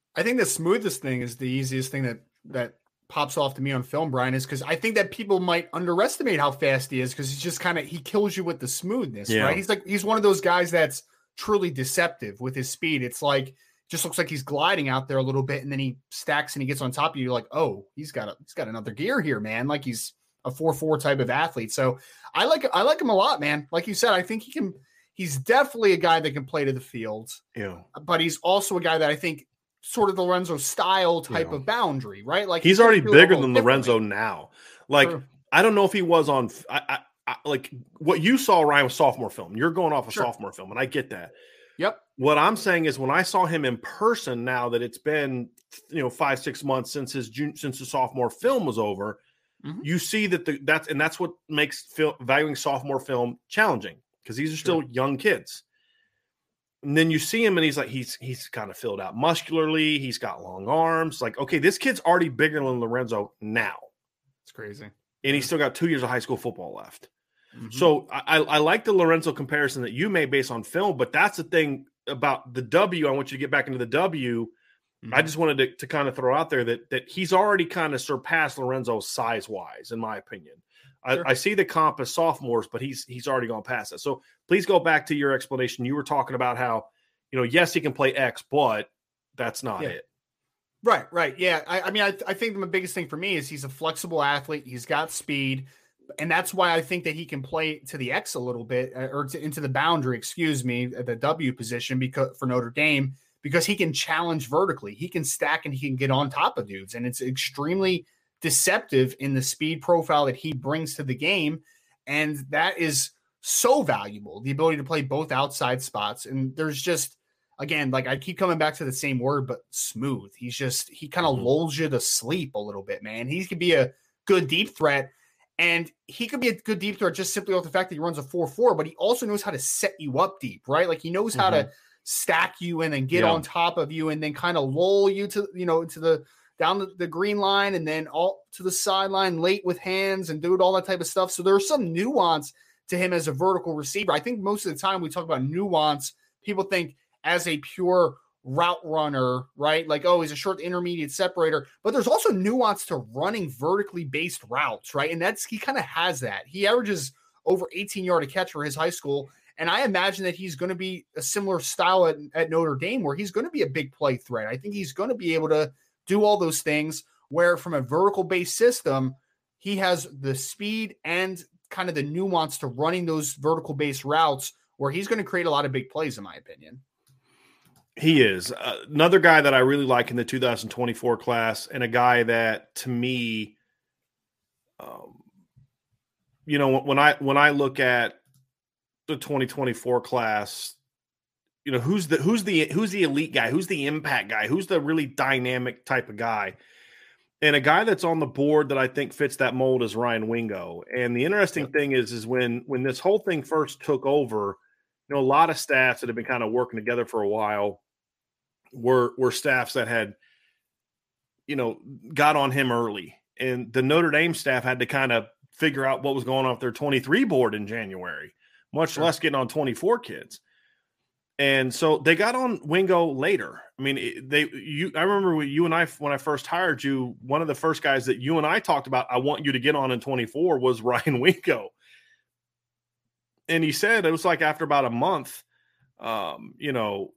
I think the smoothest thing is the easiest thing that that pops off to me on film, Brian, is because I think that people might underestimate how fast he is because he's just kind of he kills you with the smoothness, yeah. right? He's like he's one of those guys that's truly deceptive with his speed. It's like just looks like he's gliding out there a little bit, and then he stacks and he gets on top of you. You're like, oh, he's got a he's got another gear here, man. Like he's a four four type of athlete. So I like I like him a lot, man. Like you said, I think he can. He's definitely a guy that can play to the field. Yeah, but he's also a guy that I think. Sort of Lorenzo style type yeah. of boundary, right? Like he's, he's already bigger than Lorenzo now. Like True. I don't know if he was on. I, I, I like what you saw Ryan was sophomore film. You're going off of sure. sophomore film, and I get that. Yep. What I'm saying is when I saw him in person, now that it's been you know five six months since his June, since the sophomore film was over, mm-hmm. you see that the that's and that's what makes fil- valuing sophomore film challenging because these are still sure. young kids. And then you see him and he's like, he's he's kind of filled out muscularly. He's got long arms. Like, okay, this kid's already bigger than Lorenzo now. It's crazy. And he's still got two years of high school football left. Mm-hmm. So I, I like the Lorenzo comparison that you made based on film, but that's the thing about the W. I want you to get back into the W. Mm-hmm. I just wanted to, to kind of throw out there that that he's already kind of surpassed Lorenzo size-wise, in my opinion. Sure. I, I see the comp as sophomores, but he's he's already gone past that. So please go back to your explanation. You were talking about how, you know, yes, he can play X, but that's not yeah. it. Right, right. Yeah. I, I mean, I, I think the biggest thing for me is he's a flexible athlete. He's got speed. And that's why I think that he can play to the X a little bit or to, into the boundary, excuse me, at the W position because for Notre Dame, because he can challenge vertically. He can stack and he can get on top of dudes. And it's extremely deceptive in the speed profile that he brings to the game. And that is so valuable, the ability to play both outside spots. And there's just, again, like I keep coming back to the same word, but smooth. He's just, he kind of mm-hmm. lulls you to sleep a little bit, man. He could be a good deep threat. And he could be a good deep threat just simply off the fact that he runs a four four, but he also knows how to set you up deep, right? Like he knows mm-hmm. how to stack you and then get yeah. on top of you and then kind of lull you to, you know, to the, down the, the green line and then all to the sideline late with hands and do all that type of stuff. So there's some nuance to him as a vertical receiver. I think most of the time we talk about nuance, people think as a pure route runner, right? Like, oh, he's a short intermediate separator, but there's also nuance to running vertically based routes, right? And that's, he kind of has that. He averages over eighteen yard a catch for his high school. And I imagine that he's going to be a similar style at, at Notre Dame where he's going to be a big play threat. I think he's going to be able to do all those things where from a vertical based system, he has the speed and kind of the nuance to running those vertical based routes where he's going to create a lot of big plays, in my opinion. He is uh, another guy that I really like in the two thousand twenty-four class and a guy that to me, um, you know, when I, when I look at the twenty twenty-four class, you know, who's the who's the who's the elite guy, who's the impact guy, who's the really dynamic type of guy, and a guy that's on the board that I think fits that mold is Ryan Wingo. And the interesting yep. thing is, is when when this whole thing first took over, you know, a lot of staffs that have been kind of working together for a while were were staffs that had, you know, got on him early, and the Notre Dame staff had to kind of figure out what was going on with their twenty-three board in January, much sure. less getting on twenty-four kids. And so they got on Wingo later. I mean, they, you, I remember when you and I, when I first hired you, one of the first guys that you and I talked about, I want you to get on in twenty-four was Ryan Wingo. And he said, it was like after about a month, um, you know,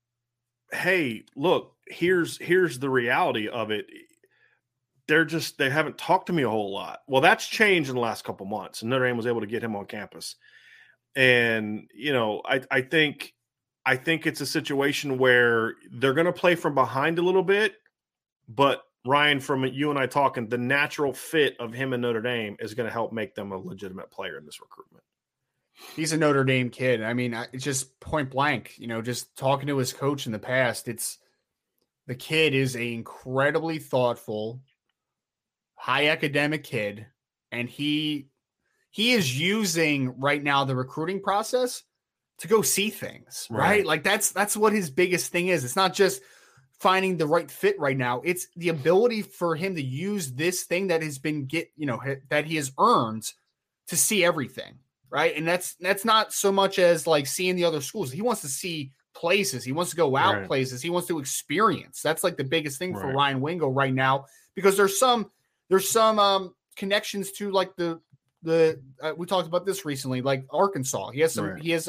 hey, look, here's, here's the reality of it. They're just, they haven't talked to me a whole lot. Well, that's changed in the last couple months, and Notre Dame was able to get him on campus. And, you know, I, I think, I think it's a situation where they're going to play from behind a little bit, but Ryan, from you and I talking, the natural fit of him and Notre Dame is going to help make them a legitimate player in this recruitment. He's a Notre Dame kid. I mean, it's just point blank, you know, just talking to his coach in the past, it's the kid is a incredibly thoughtful, high academic kid. And he, he is using right now the recruiting process to go see things, right? right? Like that's, that's what his biggest thing is. It's not just finding the right fit right now. It's the ability for him to use this thing that has been get, you know, that he has earned to see everything. Right. And that's, that's not so much as like seeing the other schools. He wants to see places. He wants to go out right. places. He wants to experience. That's like the biggest thing for Right. Ryan Wingo right now, because there's some there's some um, connections to like the the uh, we talked about this recently, like Arkansas. He has some. Right. He has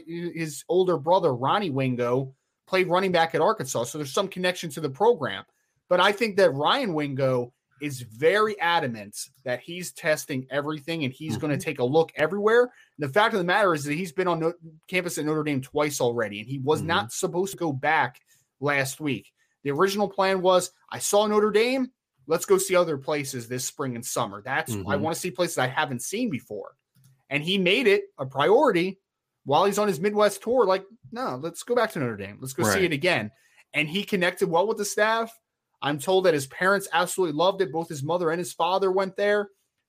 his older brother Ronnie Wingo played running back at Arkansas, so there's some connection to the program. But I think that Ryan Wingo is very adamant that he's testing everything and he's mm-hmm. going to take a look everywhere. And the fact of the matter is that he's been on no- campus at Notre Dame twice already, and he was mm-hmm. not supposed to go back last week. The original plan was, I saw Notre Dame, let's go see other places this spring and summer. That's mm-hmm. I want to see places I haven't seen before. And he made it a priority while he's on his Midwest tour. Like, no, let's go back to Notre Dame. Let's go right. see it again. And he connected well with the staff. I'm told that his parents absolutely loved it. Both his mother and his father went there.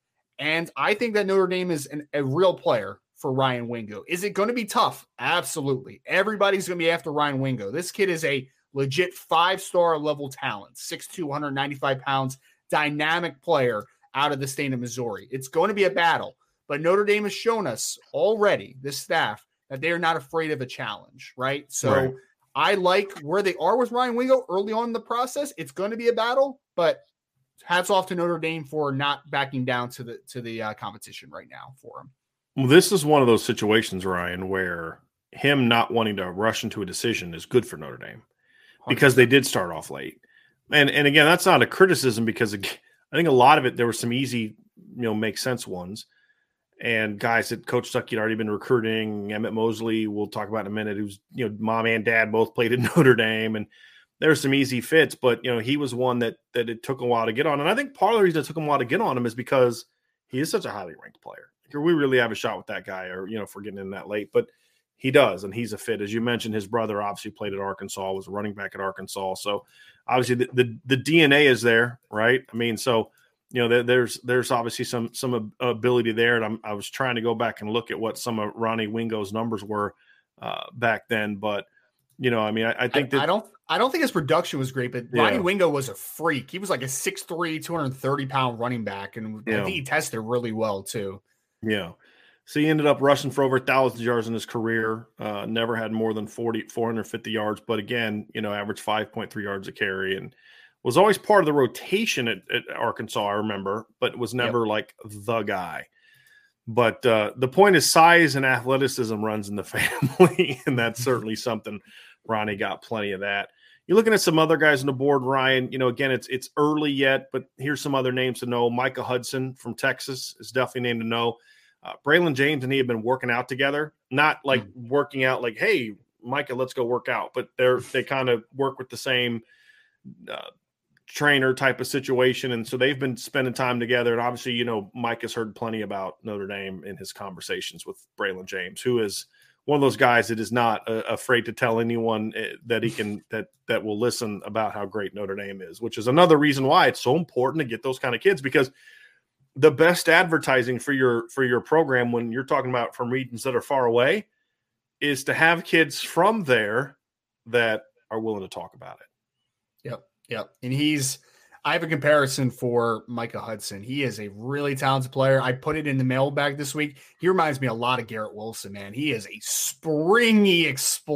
And I think that Notre Dame is an, a real player for Ryan Wingo. Is it going to be tough? Absolutely. Everybody's going to be after Ryan Wingo. This kid is a legit five-star level talent, six two, one hundred ninety-five pounds, dynamic player out of the state of Missouri. It's going to be a battle. But Notre Dame has shown us already, this staff, that they are not afraid of a challenge, right? So right. I like where they are with Ryan Wingo early on in the process. It's going to be a battle, but hats off to Notre Dame for not backing down to the to the uh, competition right now for him. Well, this is one of those situations, Ryan, where him not wanting to rush into a decision is good for Notre Dame because they did start off late. And and again, that's not a criticism because I think a lot of it, there were some easy, you know, make sense ones. And guys that Coach Stuckey had already been recruiting, Emmett Mosley, we'll talk about in a minute, who's, you know, mom and dad both played at Notre Dame. And there's some easy fits, but, you know, he was one that that it took a while to get on. And I think part of the reason it took him a while to get on him is because he is such a highly ranked player. We really have a shot with that guy, or, you know, if we're getting in that late. But he does, and he's a fit. As you mentioned, his brother obviously played at Arkansas, was a running back at Arkansas. So obviously the, the, the D N A is there, right? I mean, so – you know, there, there's there's obviously some some ability there, and I'm, I was trying to go back and look at what some of Ronnie Wingo's numbers were uh, back then. But you know, I mean, I, I think that I, I don't I don't think his production was great, but yeah. Ronnie Wingo was a freak. He was like a six three, two hundred thirty pound running back, and yeah. I think he tested really well too. Yeah. So he ended up rushing for over a thousand yards in his career. Uh, never had more than forty, four hundred fifty yards, but again, you know, averaged five point three yards a carry, and was always part of the rotation at, at Arkansas, I remember, but was never yep. like the guy. But uh, the point is size and athleticism runs in the family, and that's certainly something Ronnie got plenty of that. You're looking at some other guys on the board, Ryan. You know, again, it's it's early yet, but here's some other names to know. Micah Hudson from Texas is definitely a name to know. Uh, Braylon James and he have been working out together, not like mm. working out like, hey, Micah, let's go work out, but they're they kind of work with the same uh, trainer type of situation. And so they've been spending time together. And obviously, you know, Mike has heard plenty about Notre Dame in his conversations with Braylon James, who is one of those guys that is not uh, afraid to tell anyone that he can, that, that will listen about how great Notre Dame is, which is another reason why it's so important to get those kind of kids, because the best advertising for your, for your program, when you're talking about from regions that are far away, is to have kids from there that are willing to talk about it. Yep. Yep. And he's, I have a comparison for Micah Hudson. He is a really talented player. I put it in the mailbag this week. He reminds me a lot of Garrett Wilson, man. He is a springy,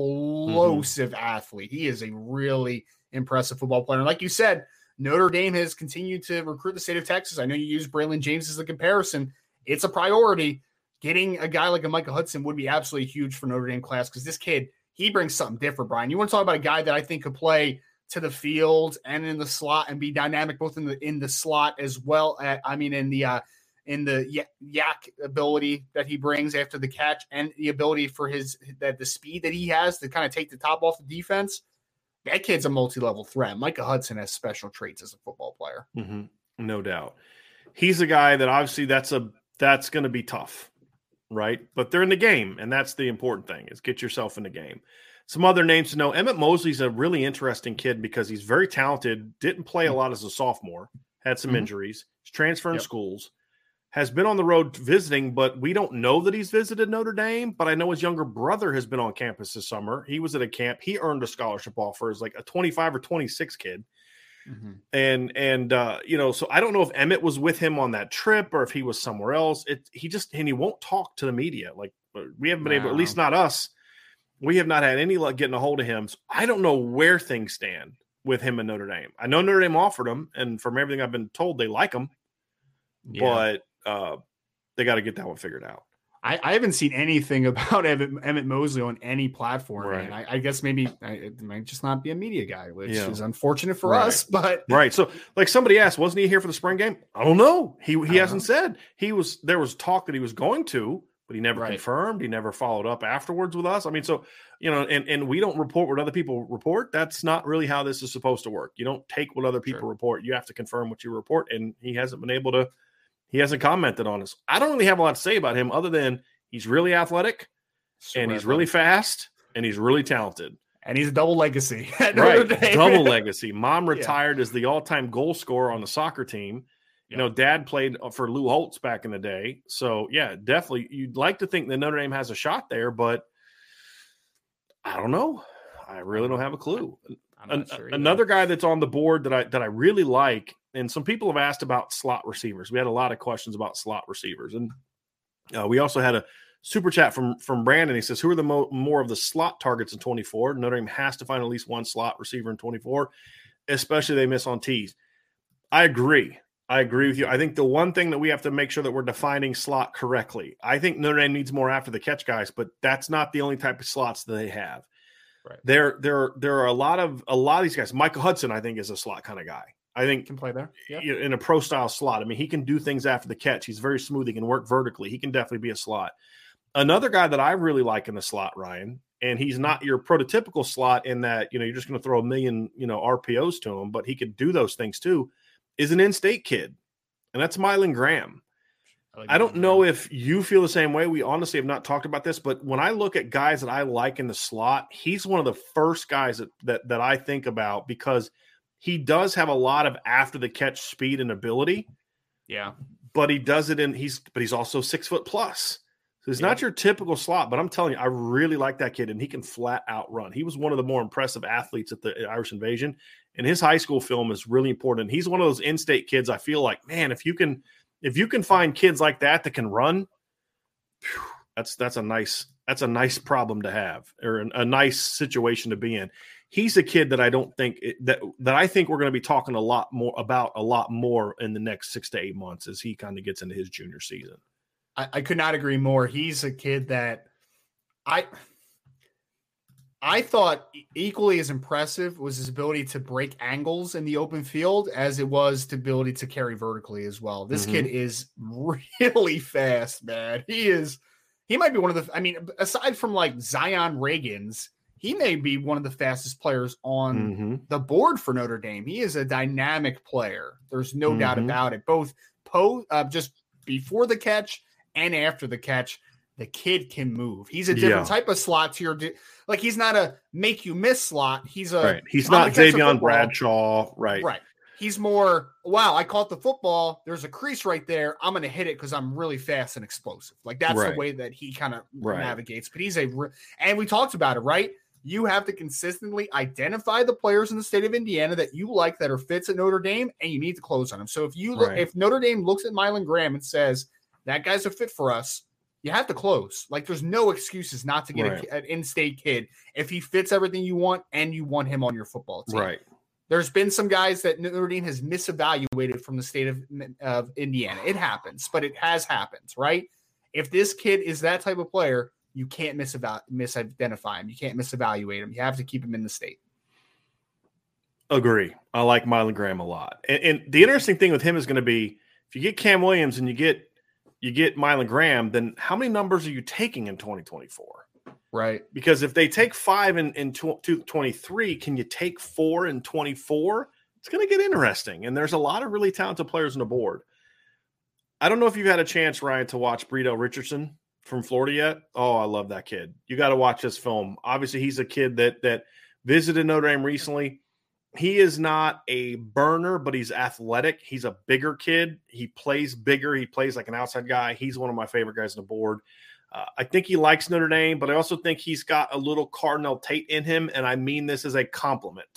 explosive mm-hmm. athlete. He is a really impressive football player. And like you said, Notre Dame has continued to recruit the state of Texas. I know you use Braylon James as a comparison. It's a priority. Getting a guy like a Micah Hudson would be absolutely huge for Notre Dame class, because this kid, he brings something different, Brian. You want to talk about a guy that I think could play to the field and in the slot and be dynamic both in the in the slot as well. At, I mean, in the uh, in the y- yak ability that he brings after the catch, and the ability for his that the speed that he has to kind of take the top off the defense. That kid's a multi-level threat. Micah Hudson has special traits as a football player. Mm-hmm. No doubt. He's a guy that obviously that's a that's going to be tough, right? But they're in the game, and that's the important thing, is get yourself in the game. Some other names to know. Emmett Mosley's a really interesting kid because he's very talented, didn't play a lot as a sophomore, had some mm-hmm. injuries, he's transferring yep. schools, has been on the road visiting, but we don't know that he's visited Notre Dame. But I know his younger brother has been on campus this summer. He was at a camp. He earned a scholarship offer as like a twenty-five or twenty-six kid. Mm-hmm. And, and uh, you know, so I don't know if Emmett was with him on that trip or if he was somewhere else. It, he just, and he won't talk to the media. Like, we haven't been wow. able, at least not us. We have not had any luck getting a hold of him. So I don't know where things stand with him and Notre Dame. I know Notre Dame offered him, and from everything I've been told, they like him. Yeah. But uh, they got to get that one figured out. I, I haven't seen anything about Emmett, Emmett Mosley on any platform. Right. I, I guess maybe I, it might just not be a media guy, which yeah. is unfortunate for right. us. But right. So, like somebody asked, wasn't he here for the spring game? I don't know. He he hasn't know. said he was. There was talk that he was going to, but he never right. confirmed. He never followed up afterwards with us. I mean, so you know, and and we don't report what other people report. That's not really how this is supposed to work. You don't take what other people sure. report. You have to confirm what you report, and he hasn't been able to. He hasn't commented on us. I don't really have a lot to say about him other than he's really athletic, so and he's really fast, and he's really talented. And he's a double legacy. Right, double legacy. Mom retired yeah. as the all-time goal scorer on the soccer team. You know, Dad played for Lou Holtz back in the day. So, yeah, definitely. You'd like to think that Notre Dame has a shot there, but I don't know. I really don't have a clue. I'm not sure Another guy that's on the board that I that I really like, and some people have asked about slot receivers. We had a lot of questions about slot receivers. And uh, we also had a super chat from, from Brandon. He says, who are the mo- more of the slot targets in twenty-four? Notre Dame has to find at least one slot receiver in twenty-four, especially they miss on tees. I agree. I agree with you. I think the one thing that we have to make sure that we're defining slot correctly. I think Notre Dame needs more after the catch guys, but that's not the only type of slots that they have. Right. There, there, there are a lot of a lot of these guys. Michael Hudson, I think, is a slot kind of guy. I think can play there yep. in a pro style slot. I mean, he can do things after the catch. He's very smooth. He can work vertically. He can definitely be a slot. Another guy that I really like in the slot, Ryan, and he's not your prototypical slot in that, you know, you're just going to throw a million, you know, R P Os to him, but he could do those things too, is an in-state kid. And that's Mylan Graham. I, like I don't know Graham. If you feel the same way. We honestly have not talked about this, but when I look at guys that I like in the slot, he's one of the first guys that that, that I think about because he does have a lot of after the catch speed and ability. Yeah. But he does it in he's but he's also six foot plus. So he's yeah. not your typical slot, but I'm telling you, I really like that kid, and he can flat out run. He was one of the more impressive athletes at the Irish Invasion, and his high school film is really important. He's one of those in-state kids. I feel like, man, if you can, if you can find kids like that that can run, whew, that's that's a nice that's a nice problem to have, or a, a nice situation to be in. He's a kid that I don't think it, that that I think we're going to be talking a lot more about a lot more in the next six to eight months as he kind of gets into his junior season. I, I could not agree more. He's a kid that I I thought equally as impressive was his ability to break angles in the open field as it was the ability to carry vertically as well. This mm-hmm. kid is really fast, man. He is, he might be one of the, I mean, aside from like Zion Reagans, he may be one of the fastest players on mm-hmm. the board for Notre Dame. He is a dynamic player. There's no mm-hmm. doubt about it. Both po uh, just before the catch and after the catch, the kid can move. He's a different yeah. type of slot to your, like he's not a make you miss slot. He's a, right. He's not Xavier Bradshaw. Right. Right. He's more, wow, I caught the football. There's a crease right there. I'm going to hit it because I'm really fast and explosive. Like that's right. the way that he kind of right. navigates. But he's a, and we talked about it, right? You have to consistently identify the players in the state of Indiana that you like that are fits at Notre Dame, and you need to close on them. So if you look, right. if Notre Dame looks at Mylan Graham and says, that guy's a fit for us, you have to close. Like there's no excuses not to get right. a, an in-state kid if he fits everything you want and you want him on your football team. Right. There's been some guys that Notre Dame has misevaluated from the state of, of Indiana. It happens, but it has happened, right? If this kid is that type of player, you can't miseva- misidentify him. You can't misevaluate him. You have to keep him in the state. Agree. I like Mylan Graham a lot. And, and the interesting thing with him is going to be if you get Cam Williams and you get you get Mylan Graham, then how many numbers are you taking in twenty twenty-four? Right. Because if they take five in, in twenty-three, can you take four in twenty-four? It's going to get interesting. And there's a lot of really talented players on the board. I don't know if you've had a chance, Ryan, to watch Bredo Richardson from Florida yet. Oh, I love that kid. You got to watch this film. Obviously, he's a kid that that visited Notre Dame recently. He is not a burner, but he's athletic. He's a bigger kid. He plays bigger. He plays like an outside guy. He's one of my favorite guys on the board. Uh, I think he likes Notre Dame, but I also think he's got a little Cardinal Tate in him, and I mean this as a compliment.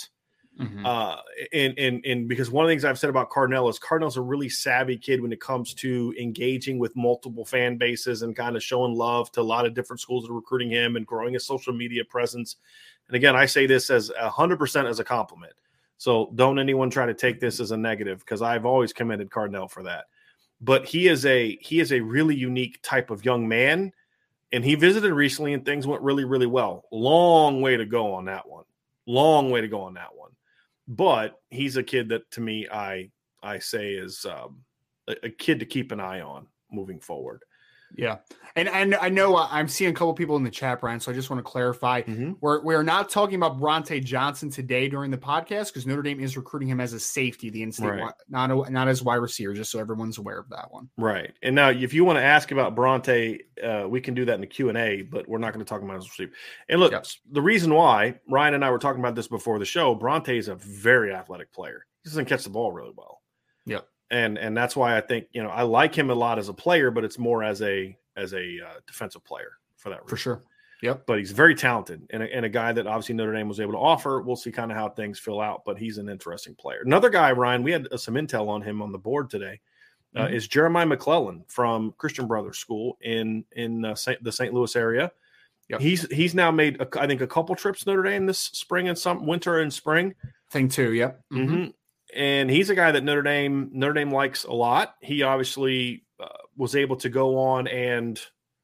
Mm-hmm. Uh, and, and, and because one of the things I've said about Cardinal is Cardinal's a really savvy kid when it comes to engaging with multiple fan bases and kind of showing love to a lot of different schools that are recruiting him and growing his social media presence. And again, I say this as a hundred percent as a compliment. So don't anyone try to take this as a negative, because I've always commended Cardinal for that. But he is a, he is a really unique type of young man. And he visited recently and things went really, really well. Long way to go on that one. Long way to go on that one. But he's a kid that, to me, I I say is um, a, a kid to keep an eye on moving forward. Yeah. And, and I know I'm seeing a couple people in the chat, Brian, so I just want to clarify. Mm-hmm. We're, we're not talking about Bronte Johnson today during the podcast because Notre Dame is recruiting him as a safety, the in-state, right. not, a, not as wide receiver, just so everyone's aware of that one. Right. And now if you want to ask about Bronte, uh, we can do that in the Q and A, but we're not going to talk about his receiver. And look, yep. the reason why, Ryan and I were talking about this before the show, Bronte is a very athletic player. He doesn't catch the ball really well. Yep. And and that's why I think, you know, I like him a lot as a player, but it's more as a as a uh, defensive player for that reason. For sure. Yep. But he's very talented and a, and a guy that obviously Notre Dame was able to offer. We'll see kind of how things fill out, but he's an interesting player. Another guy, Ryan, we had uh, some intel on him on the board today, uh, mm-hmm. is Jeremiah McClellan from Christian Brothers School in in uh, Saint, the Saint Louis area. Yep. He's he's now made, a, I think, a couple trips to Notre Dame this spring and some winter and spring. Thing too, yep. Mm-hmm. Mm-hmm. And he's a guy that Notre Dame Notre Dame likes a lot. He obviously uh, was able to go on and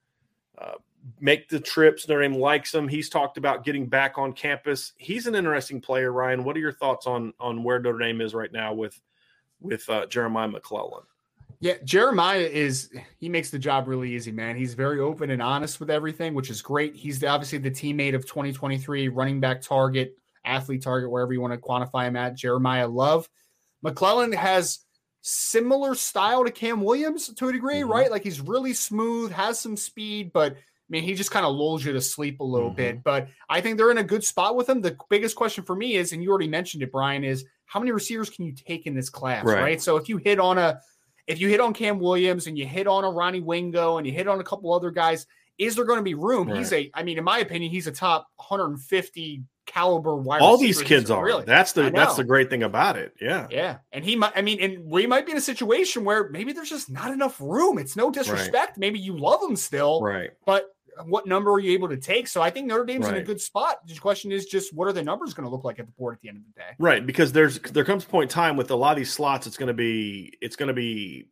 uh, make the trips. Notre Dame likes him. He's talked about getting back on campus. He's an interesting player, Ryan. What are your thoughts on on where Notre Dame is right now with with uh, Jeremiah McClellan? Yeah, Jeremiah is he makes the job really easy, man. He's very open and honest with everything, which is great. He's obviously the teammate of twenty twenty-three running back target. Athlete target, wherever you want to quantify him at, Jeremiah Love. McClellan has similar style to Cam Williams to a degree, mm-hmm. right? Like he's really smooth, has some speed, but I mean, he just kind of lulls you to sleep a little mm-hmm. bit. But I think they're in a good spot with him. The biggest question for me is, and you already mentioned it, Brian, is how many receivers can you take in this class, right? right? So if you hit on a, if you hit on Cam Williams and you hit on a Ronnie Wingo and you hit on a couple other guys, is there going to be room? Right. He's a, I mean, in my opinion, he's a top one hundred fifty caliber wide all these kids are really. That's the that's the great thing about it. Yeah. Yeah. And he might I mean, and we might be in a situation where maybe there's just not enough room. It's no disrespect. Right. Maybe you love him still. Right. But what number are you able to take? So I think Notre Dame's right. in a good spot. The question is just what are the numbers going to look like at the board at the end of the day? Right. Because there's there comes a point in time with a lot of these slots, it's gonna be it's gonna be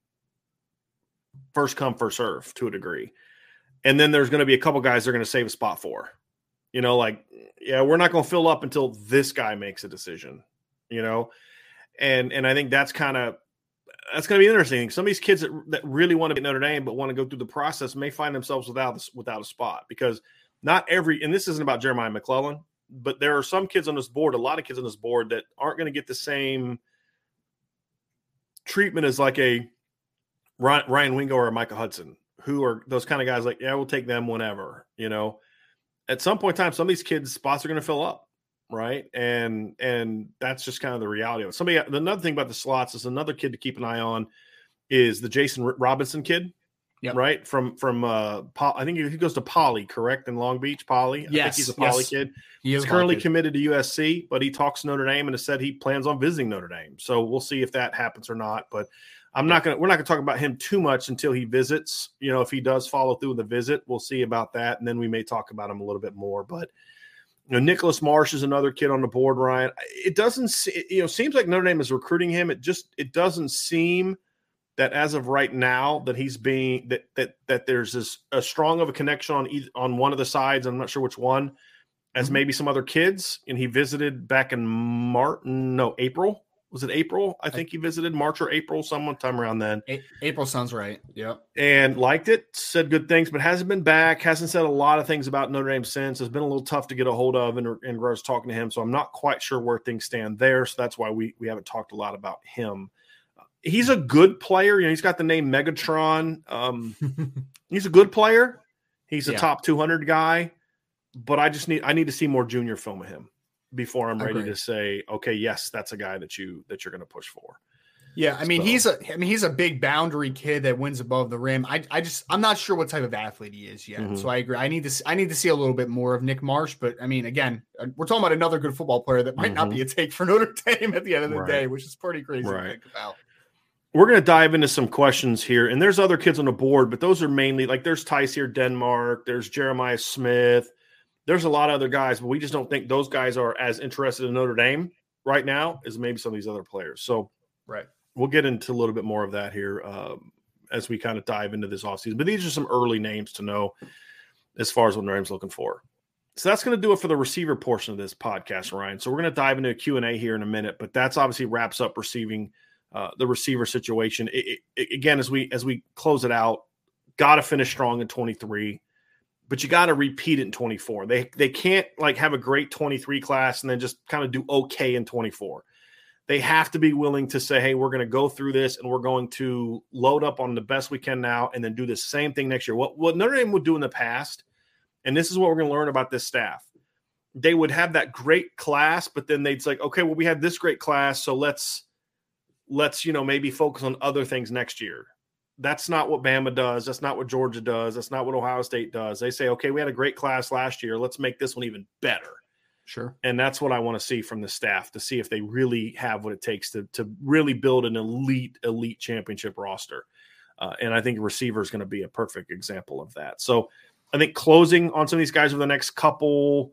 first come, first serve to a degree. And then there's gonna be a couple guys they're gonna save a spot for. You know, like, yeah, we're not going to fill up until this guy makes a decision, you know? And and I think that's kind of – that's going to be interesting. Some of these kids that, that really want to be at Notre Dame but want to go through the process may find themselves without, without a spot because not every – and this isn't about Jeremiah McClellan, but there are some kids on this board, a lot of kids on this board that aren't going to get the same treatment as like a Ryan Wingo or a Micah Hudson, who are those kind of guys like, yeah, we'll take them whenever, you know? At some point in time, some of these kids' spots are going to fill up, right? And and that's just kind of the reality of it. Somebody, another thing about the slots is another kid to keep an eye on is the Jason Robinson kid, yep. right? From from uh, I think he goes to Poly, correct, in Long Beach, Poly. Yes, I think he's a Poly yes. kid. He he's currently committed to U S C, but he talks to Notre Dame and has said he plans on visiting Notre Dame. So we'll see if that happens or not. But I'm not going to, we're not going to talk about him too much until he visits. You know, if he does follow through with the visit, we'll see about that. And then we may talk about him a little bit more. But, you know, Nicholas Marsh is another kid on the board, Ryan. It doesn't, you know, seems like Notre Dame is recruiting him. It just, it doesn't seem that as of right now that he's being, that, that, that there's this, a strong of a connection on either, on one of the sides. I'm not sure which one, as mm-hmm. maybe some other kids. And he visited back in March, no, April. Was it April? I think he visited March or April, sometime around then. April sounds right. Yep. And liked it, said good things, but hasn't been back, hasn't said a lot of things about Notre Dame since. It's been a little tough to get a hold of in, in regards to talking to him. So I'm not quite sure where things stand there. So that's why we, we haven't talked a lot about him. He's a good player. You know, he's got the name Megatron. Um, he's a good player. He's a yeah. top two hundred guy, but I just need, I need to see more junior film of him before I'm ready Agreed. to say, okay, yes, that's a guy that you that you're going to push for. Yeah, I mean So. he's a I mean he's a big boundary kid that wins above the rim. I I just I'm not sure what type of athlete he is yet. Mm-hmm. So I agree. I need to I need to see a little bit more of Nick Marsh. But I mean, again, we're talking about another good football player that might mm-hmm. not be a take for Notre Dame at the end of the right. day, which is pretty crazy right. to think about. We're going to dive into some questions here, and there's other kids on the board, but those are mainly like there's Tyseer Denmark, there's Jeremiah Smith, there's a lot of other guys, but we just don't think those guys are as interested in Notre Dame right now as maybe some of these other players. So, right. We'll get into a little bit more of that here um, as we kind of dive into this offseason. But these are some early names to know as far as what Notre Dame's looking for. So that's going to do it for the receiver portion of this podcast, Ryan. So we're going to dive into a Q and A here in a minute, but that's obviously wraps up receiving uh, the receiver situation. It, it, again, as we as we close it out, got to finish strong in twenty-three, but you got to repeat it in twenty-four. They they can't like have a great twenty-three class and then just kind of do okay in twenty-four. They have to be willing to say, hey, we're going to go through this and we're going to load up on the best we can now and then do the same thing next year. What, what Notre Dame would do in the past, and this is what we're going to learn about this staff, they would have that great class, but then they'd say, like, okay, well, we had this great class, so let's, let's you know, maybe focus on other things next year. That's not what Bama does. That's not what Georgia does. That's not what Ohio State does. They say, okay, we had a great class last year. Let's make this one even better. Sure. And that's what I want to see from the staff, to see if they really have what it takes to, to really build an elite, elite championship roster. Uh, and I think receiver is going to be a perfect example of that. So I think closing on some of these guys over the next couple,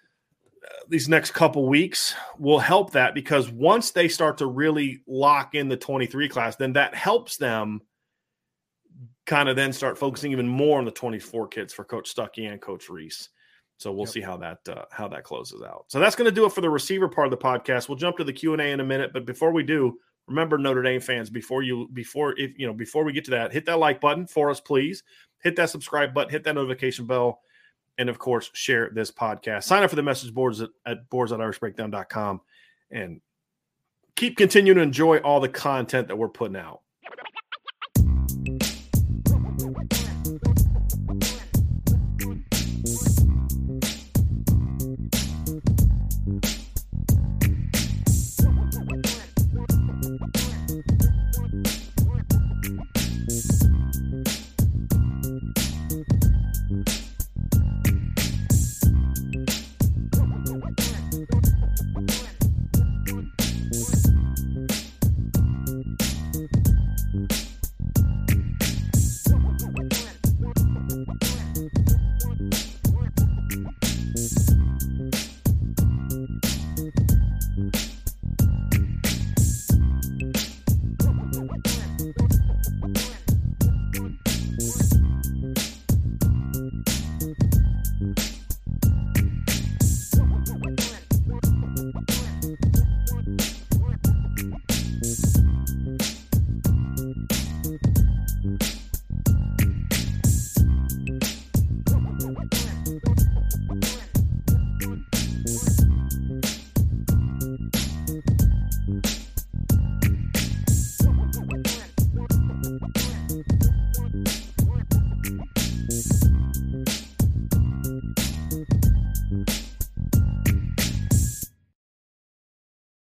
uh, these next couple weeks will help that, because once they start to really lock in the twenty-three class, then that helps them kind of then start focusing even more on the twenty-four kids for Coach Stuckey and Coach Reese. So we'll yep. see how that uh, how that closes out. So that's going to do it for the receiver part of the podcast. We'll jump to the Q and A in a minute, but before we do, remember, Notre Dame fans, before you before if you know before we get to that, hit that like button for us, please. Hit that subscribe button, hit that notification bell, and of course, share this podcast. Sign up for the message boards at, at boards dot irish breakdown dot com, and keep continuing to enjoy all the content that we're putting out.